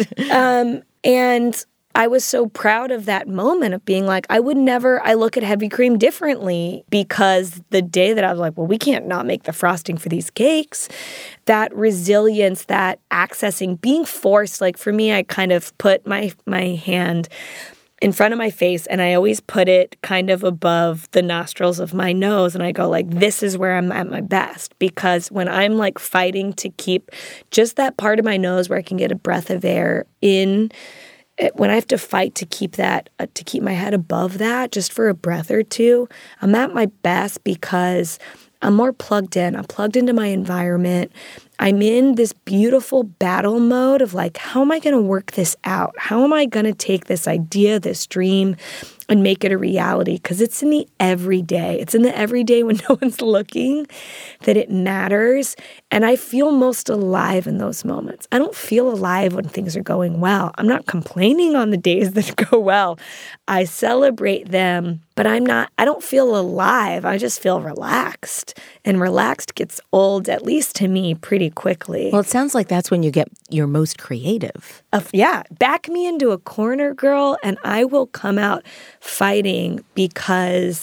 And I was so proud of that moment of being like, I look at heavy cream differently, because the day that I was like, well, we can't not make the frosting for these cakes, that resilience, that accessing, being forced, like for me, I kind of put my hand in front of my face, and I always put it kind of above the nostrils of my nose, and I go like, this is where I'm at my best, because when I'm like fighting to keep just that part of my nose where I can get a breath of air in, when I have to fight to keep that, to keep my head above that just for a breath or two, I'm at my best because I'm more plugged in. I'm plugged into my environment. I'm in this beautiful battle mode of like, how am I going to work this out? How am I going to take this idea, this dream, and make it a reality? Because it's in the everyday. It's in the everyday when no one's looking that it matters. And I feel most alive in those moments. I don't feel alive when things are going well. I'm not complaining on the days that go well. I celebrate them, but I don't feel alive. I just feel relaxed. And relaxed gets old, at least to me, pretty quickly. Well, it sounds like that's when you get your most creative. Yeah. Back me into a corner, girl, and I will come out fighting, because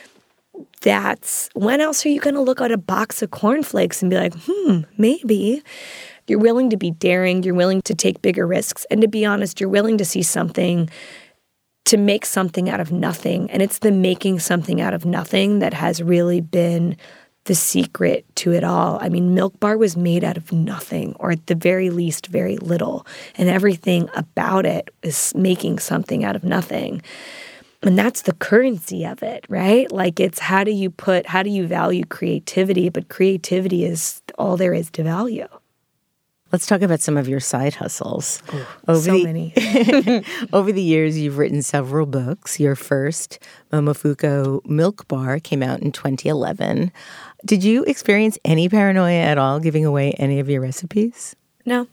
that's when else are you going to look at a box of cornflakes and be like, maybe. You're willing to be daring. You're willing to take bigger risks. And to be honest, you're willing to see something, to make something out of nothing. And it's the making something out of nothing that has really been the secret to it all. I mean, Milk Bar was made out of nothing, or at the very least, very little. And everything about it is making something out of nothing. And that's the currency of it, right? Like, it's how do you value creativity? But creativity is all there is to value. Let's talk about some of your side hustles. Many. Over the years, you've written several books. Your first, Momofuku Milk Bar, came out in 2011. Did you experience any paranoia at all giving away any of your recipes? No.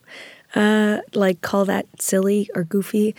Call that silly or goofy.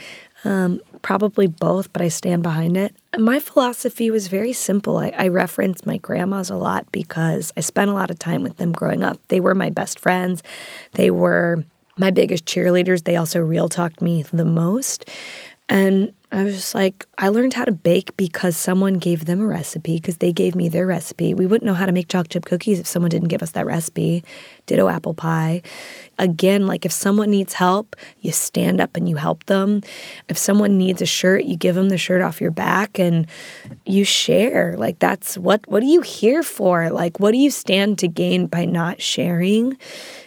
Probably both, but I stand behind it. My philosophy was very simple. I reference my grandmas a lot because I spent a lot of time with them growing up. They were my best friends. They were my biggest cheerleaders. They also real talked me the most. And I was just like, I learned how to bake because someone gave them a recipe, because they gave me their recipe. We wouldn't know how to make chocolate chip cookies if someone didn't give us that recipe. Ditto apple pie. Again, like, if someone needs help, you stand up and you help them. If someone needs a shirt, you give them the shirt off your back and you share. Like, that's what are you here for? Like, what do you stand to gain by not sharing?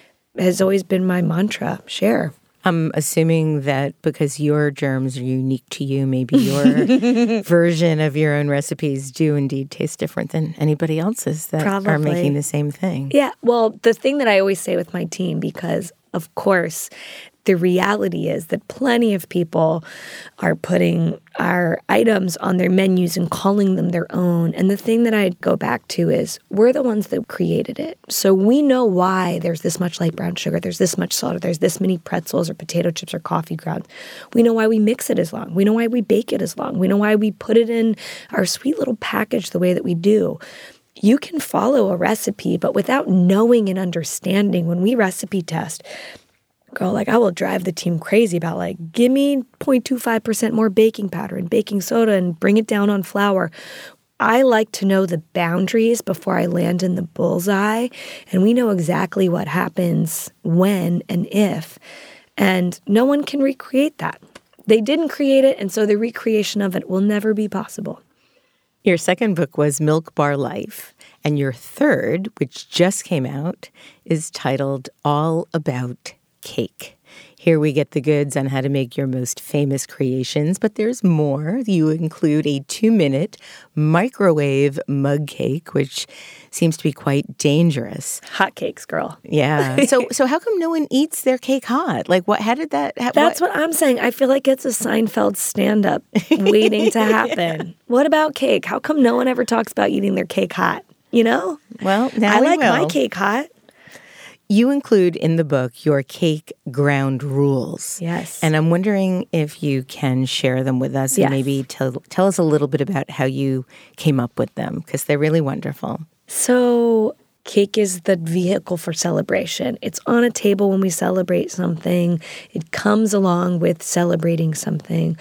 Has always been my mantra, share. I'm assuming that because your germs are unique to you, maybe your version of your own recipes do indeed taste different than anybody else's that are making the same thing. Yeah. Well, the thing that I always say with my team, because of course, the reality is that plenty of people are putting our items on their menus and calling them their own. And the thing that I go back to is we're the ones that created it. So we know why there's this much light brown sugar, there's this much salt, or there's this many pretzels or potato chips or coffee grounds. We know why we mix it as long. We know why we bake it as long. We know why we put it in our sweet little package the way that we do. You can follow a recipe, but without knowing and understanding, when we recipe test, girl, like, I will drive the team crazy about, like, give me 0.25% more baking powder and baking soda and bring it down on flour. I like to know the boundaries before I land in the bullseye, and we know exactly what happens when and if, and no one can recreate that. They didn't create it, and so the recreation of it will never be possible. Your second book was Milk Bar Life, and your third, which just came out, is titled All About Cake. Here we get the goods on how to make your most famous creations, but there's more. You include a 2-minute microwave mug cake, which seems to be quite dangerous. Hot cakes, girl. Yeah. So how come no one eats their cake hot? Like, how did that happen? That's what I'm saying. I feel like it's a Seinfeld stand-up waiting to happen. Yeah. What about cake? How come no one ever talks about eating their cake hot? You know? Well, now I like will. my cake hot. You include in the book your cake ground rules. Yes. And I'm wondering if you can share them with us and maybe tell us a little bit about how you came up with them, because they're really wonderful. So cake is the vehicle for celebration. It's on a table when we celebrate something. It comes along with celebrating something.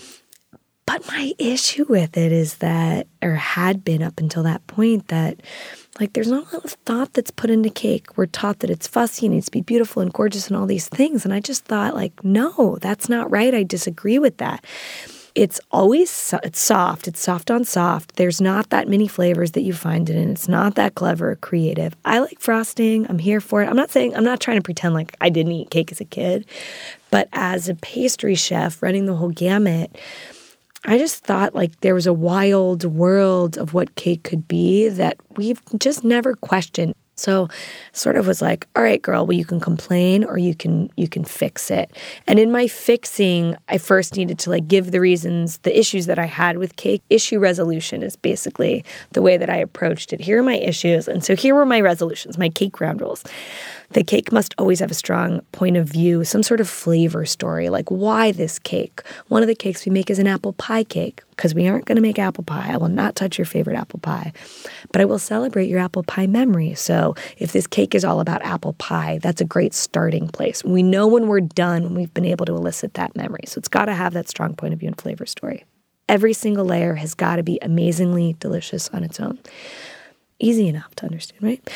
But my issue with it is that, or had been up until that point, that like there's not a lot of thought that's put into cake. We're taught that it's fussy, it needs to be beautiful and gorgeous and all these things. And I just thought, like, no, that's not right. I disagree with that. It's it's soft on soft. There's not that many flavors that you find it in. It's not that clever or creative. I like frosting. I'm here for it. I'm not trying to pretend like I didn't eat cake as a kid. But as a pastry chef running the whole gamut, I just thought like there was a wild world of what cake could be that we've just never questioned. So sort of was like, all right, girl, well, you can complain or you can fix it. And in my fixing, I first needed to like give the reasons, the issues that I had with cake. Issue resolution is basically the way that I approached it. Here are my issues. And so here were my resolutions, my cake ground rules. The cake must always have a strong point of view, some sort of flavor story, like why this cake? One of the cakes we make is an apple pie cake because we aren't going to make apple pie. I will not touch your favorite apple pie, but I will celebrate your apple pie memory. So if this cake is all about apple pie, that's a great starting place. We know when we're done, when we've been able to elicit that memory. So it's got to have that strong point of view and flavor story. Every single layer has got to be amazingly delicious on its own. Easy enough to understand, right?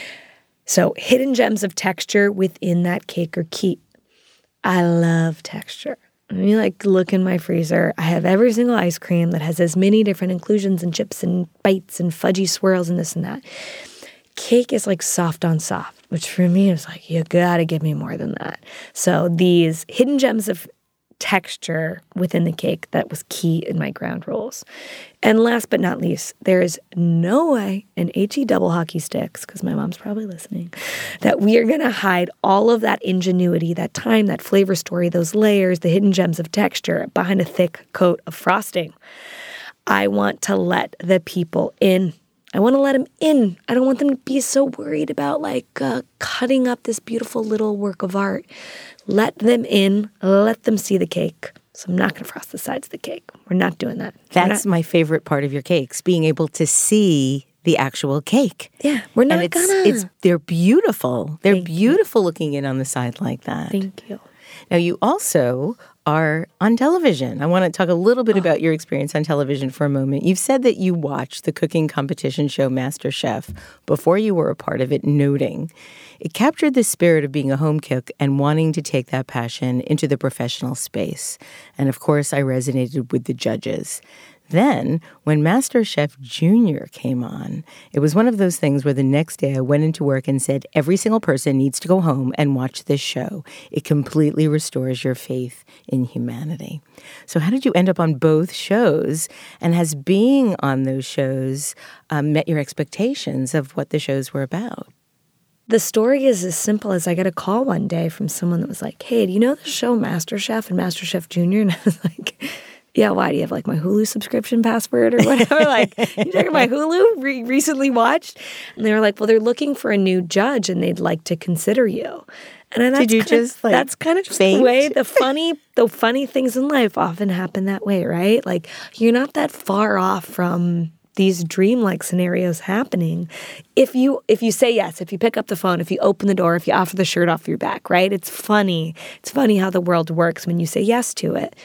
So hidden gems of texture within that cake are key. I love texture. When you like look in my freezer, I have every single ice cream that has as many different inclusions and chips and bites and fudgy swirls and this and that. Cake is like soft on soft, which for me is like, you gotta give me more than that. So these hidden gems of texture within the cake, that was key in my ground rules. And last but not least, there is no way in HE double hockey sticks, because my mom's probably listening, that we are going to hide all of that ingenuity, that time, that flavor story, those layers, the hidden gems of texture behind a thick coat of frosting. I want to let the people in. I want to let them in. I don't want them to be so worried about cutting up this beautiful little work of art. Let them in. Let them see the cake. So I'm not going to frost the sides of the cake. We're not doing that. That's my favorite part of your cakes, being able to see the actual cake. Yeah, we're not they're beautiful. They're beautiful looking in on the side like that. Thank you. Now, you also are on television. I want to talk a little bit about your experience on television for a moment. You've said that you watched the cooking competition show MasterChef before you were a part of it, noting it captured the spirit of being a home cook and wanting to take that passion into the professional space. And of course, I resonated with the judges. Then, when MasterChef Junior came on, it was one of those things where the next day I went into work and said, every single person needs to go home and watch this show. It completely restores your faith in humanity. So how did you end up on both shows? And has being on those shows met your expectations of what the shows were about? The story is as simple as I got a call one day from someone that was like, hey, do you know the show MasterChef and MasterChef Junior? And I was like, yeah, why? Do you have like my Hulu subscription password or whatever? Like, you checking my Hulu recently watched? And they were like, well, they're looking for a new judge and they'd like to consider you. And that's kind of just the way the funny things in life often happen that way, right? Like, you're not that far off from these dreamlike scenarios happening. If you say yes, if you pick up the phone, if you open the door, if you offer the shirt off your back, right? It's funny. It's funny how the world works when you say yes to it.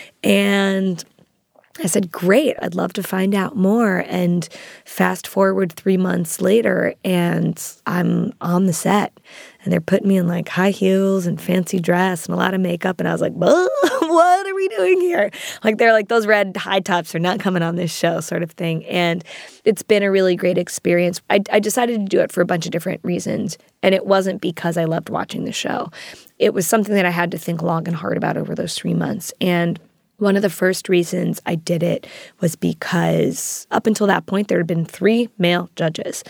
And I said, great, I'd love to find out more. And fast forward 3 months later, and I'm on the set. And they're putting me in like high heels and fancy dress and a lot of makeup. And I was like, what are we doing here? Like, they're like, those red high tops are not coming on this show sort of thing. And it's been a really great experience. I decided to do it for a bunch of different reasons. And it wasn't because I loved watching the show. It was something that I had to think long and hard about over those 3 months. And one of the first reasons I did it was because up until that point, there had been 3 male judges.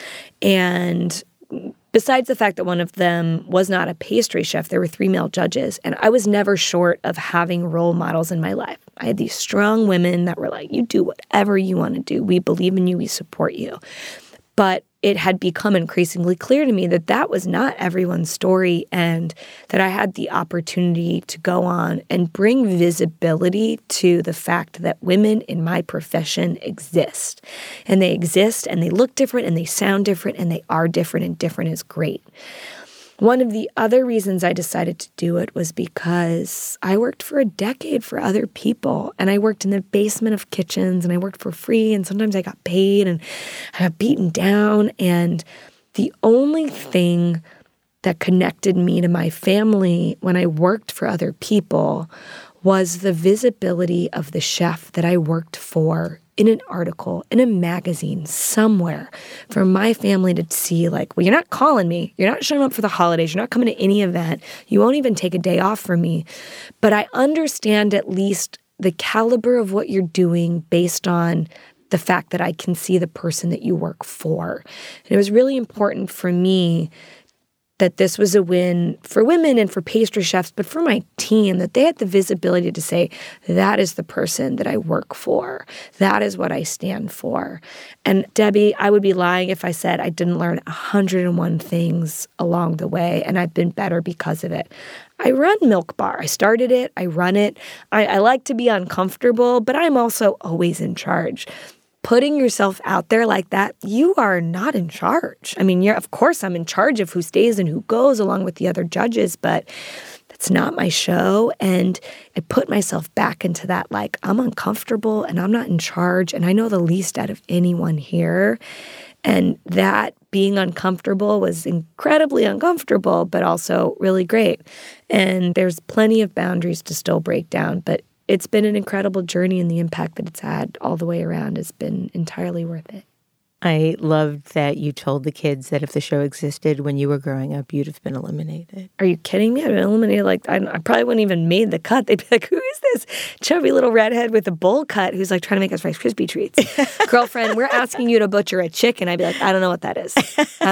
And besides the fact that one of them was not a pastry chef, there were 3 male judges. And I was never short of having role models in my life. I had these strong women that were like, you do whatever you want to do. We believe in you. We support you. But it had become increasingly clear to me that that was not everyone's story, and that I had the opportunity to go on and bring visibility to the fact that women in my profession exist. And they exist, and they look different, and they sound different, and they are different, and different is great. One of the other reasons I decided to do it was because I worked for a decade for other people, and I worked in the basement of kitchens, and I worked for free, and sometimes I got paid, and I got beaten down. And the only thing that connected me to my family when I worked for other people was the visibility of the chef that I worked for in an article, in a magazine, somewhere, for my family to see, like, well, you're not calling me. You're not showing up for the holidays. You're not coming to any event. You won't even take a day off from me. But I understand at least the caliber of what you're doing based on the fact that I can see the person that you work for. And it was really important for me that this was a win for women and for pastry chefs, but for my team, that they had the visibility to say, that is the person that I work for. That is what I stand for. And Debbie, I would be lying if I said I didn't learn 101 things along the way, and I've been better because of it. I run Milk Bar. I started it. I run it. I like to be uncomfortable, but I'm also always in charge. Putting yourself out there like that, you are not in charge. I mean, of course I'm in charge of who stays and who goes along with the other judges, but that's not my show. And I put myself back into that, like, I'm uncomfortable and I'm not in charge and I know the least out of anyone here. And that being uncomfortable was incredibly uncomfortable, but also really great. And there's plenty of boundaries to still break down, but it's been an incredible journey, and the impact that it's had all the way around has been entirely worth it. I loved that you told the kids that if the show existed when you were growing up, you'd have been eliminated. Are you kidding me? I've been eliminated. Like, I probably wouldn't even made the cut. They'd be like, who is this chubby little redhead with a bowl cut who's like trying to make us Rice Krispie treats? Girlfriend, we're asking you to butcher a chicken. I'd be like, I don't know what that is.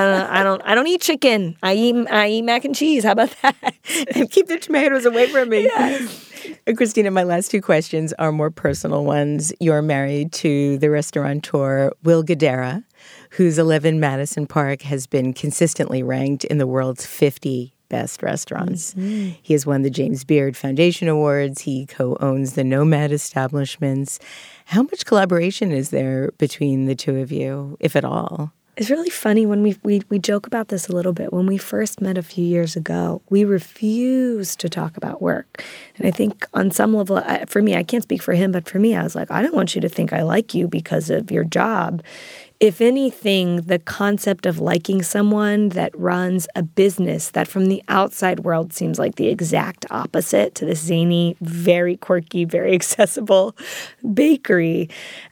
I don't eat chicken. I eat mac and cheese. How about that? And keep the tomatoes away from me. Yes. Christina, my last two questions are more personal ones. You're married to the restaurateur Will Guidara, whose 11 Madison Park has been consistently ranked in the world's 50 best restaurants. Mm-hmm. He has won the James Beard Foundation Awards. He co-owns the Nomad establishments. How much collaboration is there between the two of you, if at all? It's really funny when we joke about this a little bit. When we first met a few years ago, we refused to talk about work. And I think on some level, for me, I can't speak for him, but for me, I was like, I don't want you to think I like you because of your job. If anything, the concept of liking someone that runs a business that from the outside world seems like the exact opposite to this zany, very quirky, very accessible bakery.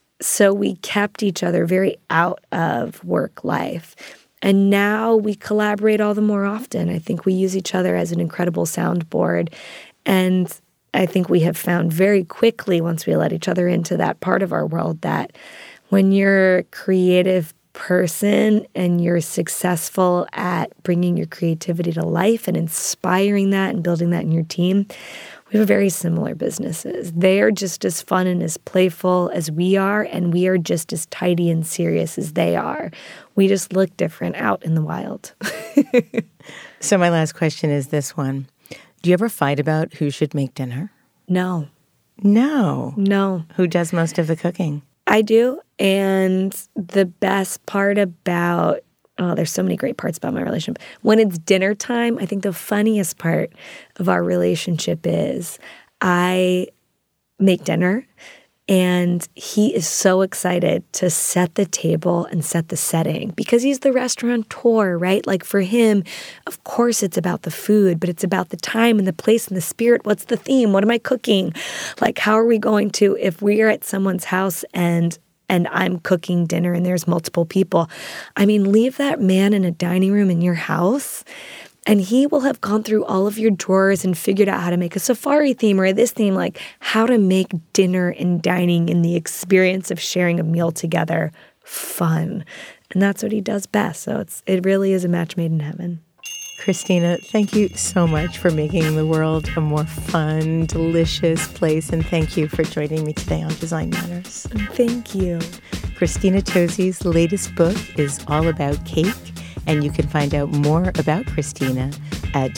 So we kept each other very out of work life. And now we collaborate all the more often. I think we use each other as an incredible soundboard. And I think we have found very quickly, once we let each other into that part of our world, that when you're a creative person and you're successful at bringing your creativity to life and inspiring that and building that in your team, we have very similar businesses. They are just as fun and as playful as we are, and we are just as tidy and serious as they are. We just look different out in the wild. So my last question is this one. Do you ever fight about who should make dinner? No. No? No. Who does most of the cooking? I do, and the best part about there's so many great parts about my relationship. When it's dinner time, I think the funniest part of our relationship is I make dinner, and he is so excited to set the table and set the setting because he's the restaurateur, right? Like for him, of course it's about the food, but it's about the time and the place and the spirit. What's the theme? What am I cooking? Like, how are we going to, if we are at someone's house and I'm cooking dinner and there's multiple people, I mean, leave that man in a dining room in your house and he will have gone through all of your drawers and figured out how to make a safari theme or this theme, like how to make dinner and dining and the experience of sharing a meal together fun. And that's what he does best. So it really is a match made in heaven. Christina, thank you so much for making the world a more fun, delicious place. And thank you for joining me today on Design Matters. Thank you. Christina Tozzi's latest book is all about cake. And you can find out more about Christina at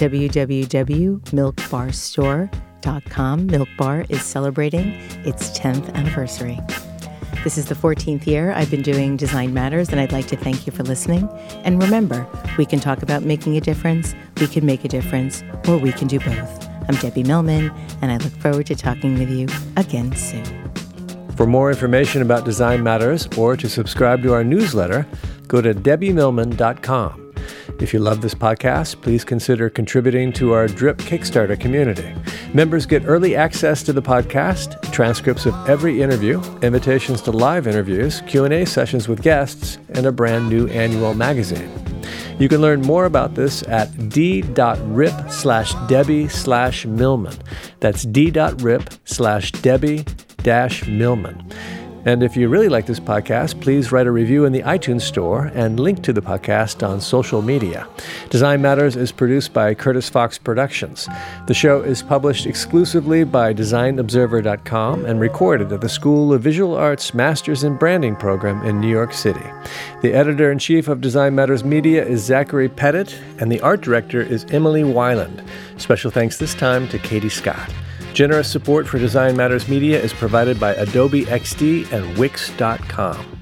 www.milkbarstore.com. Milk Bar is celebrating its 10th anniversary. This is the 14th year I've been doing Design Matters, and I'd like to thank you for listening. And remember, we can talk about making a difference, we can make a difference, or we can do both. I'm Debbie Millman, and I look forward to talking with you again soon. For more information about Design Matters or to subscribe to our newsletter, go to debbiemillman.com. If you love this podcast, please consider contributing to our Drip Kickstarter community. Members get early access to the podcast, transcripts of every interview, invitations to live interviews, Q&A sessions with guests, and a brand new annual magazine. You can learn more about this at d.rip/Debbie/Millman. That's d.rip/Debbie-Millman. And if you really like this podcast, please write a review in the iTunes Store and link to the podcast on social media. Design Matters is produced by Curtis Fox Productions. The show is published exclusively by DesignObserver.com and recorded at the School of Visual Arts Masters in Branding program in New York City. The editor-in-chief of Design Matters Media is Zachary Pettit, and the art director is Emily Weiland. Special thanks this time to Katie Scott. Generous support for Design Matters Media is provided by Adobe XD and Wix.com.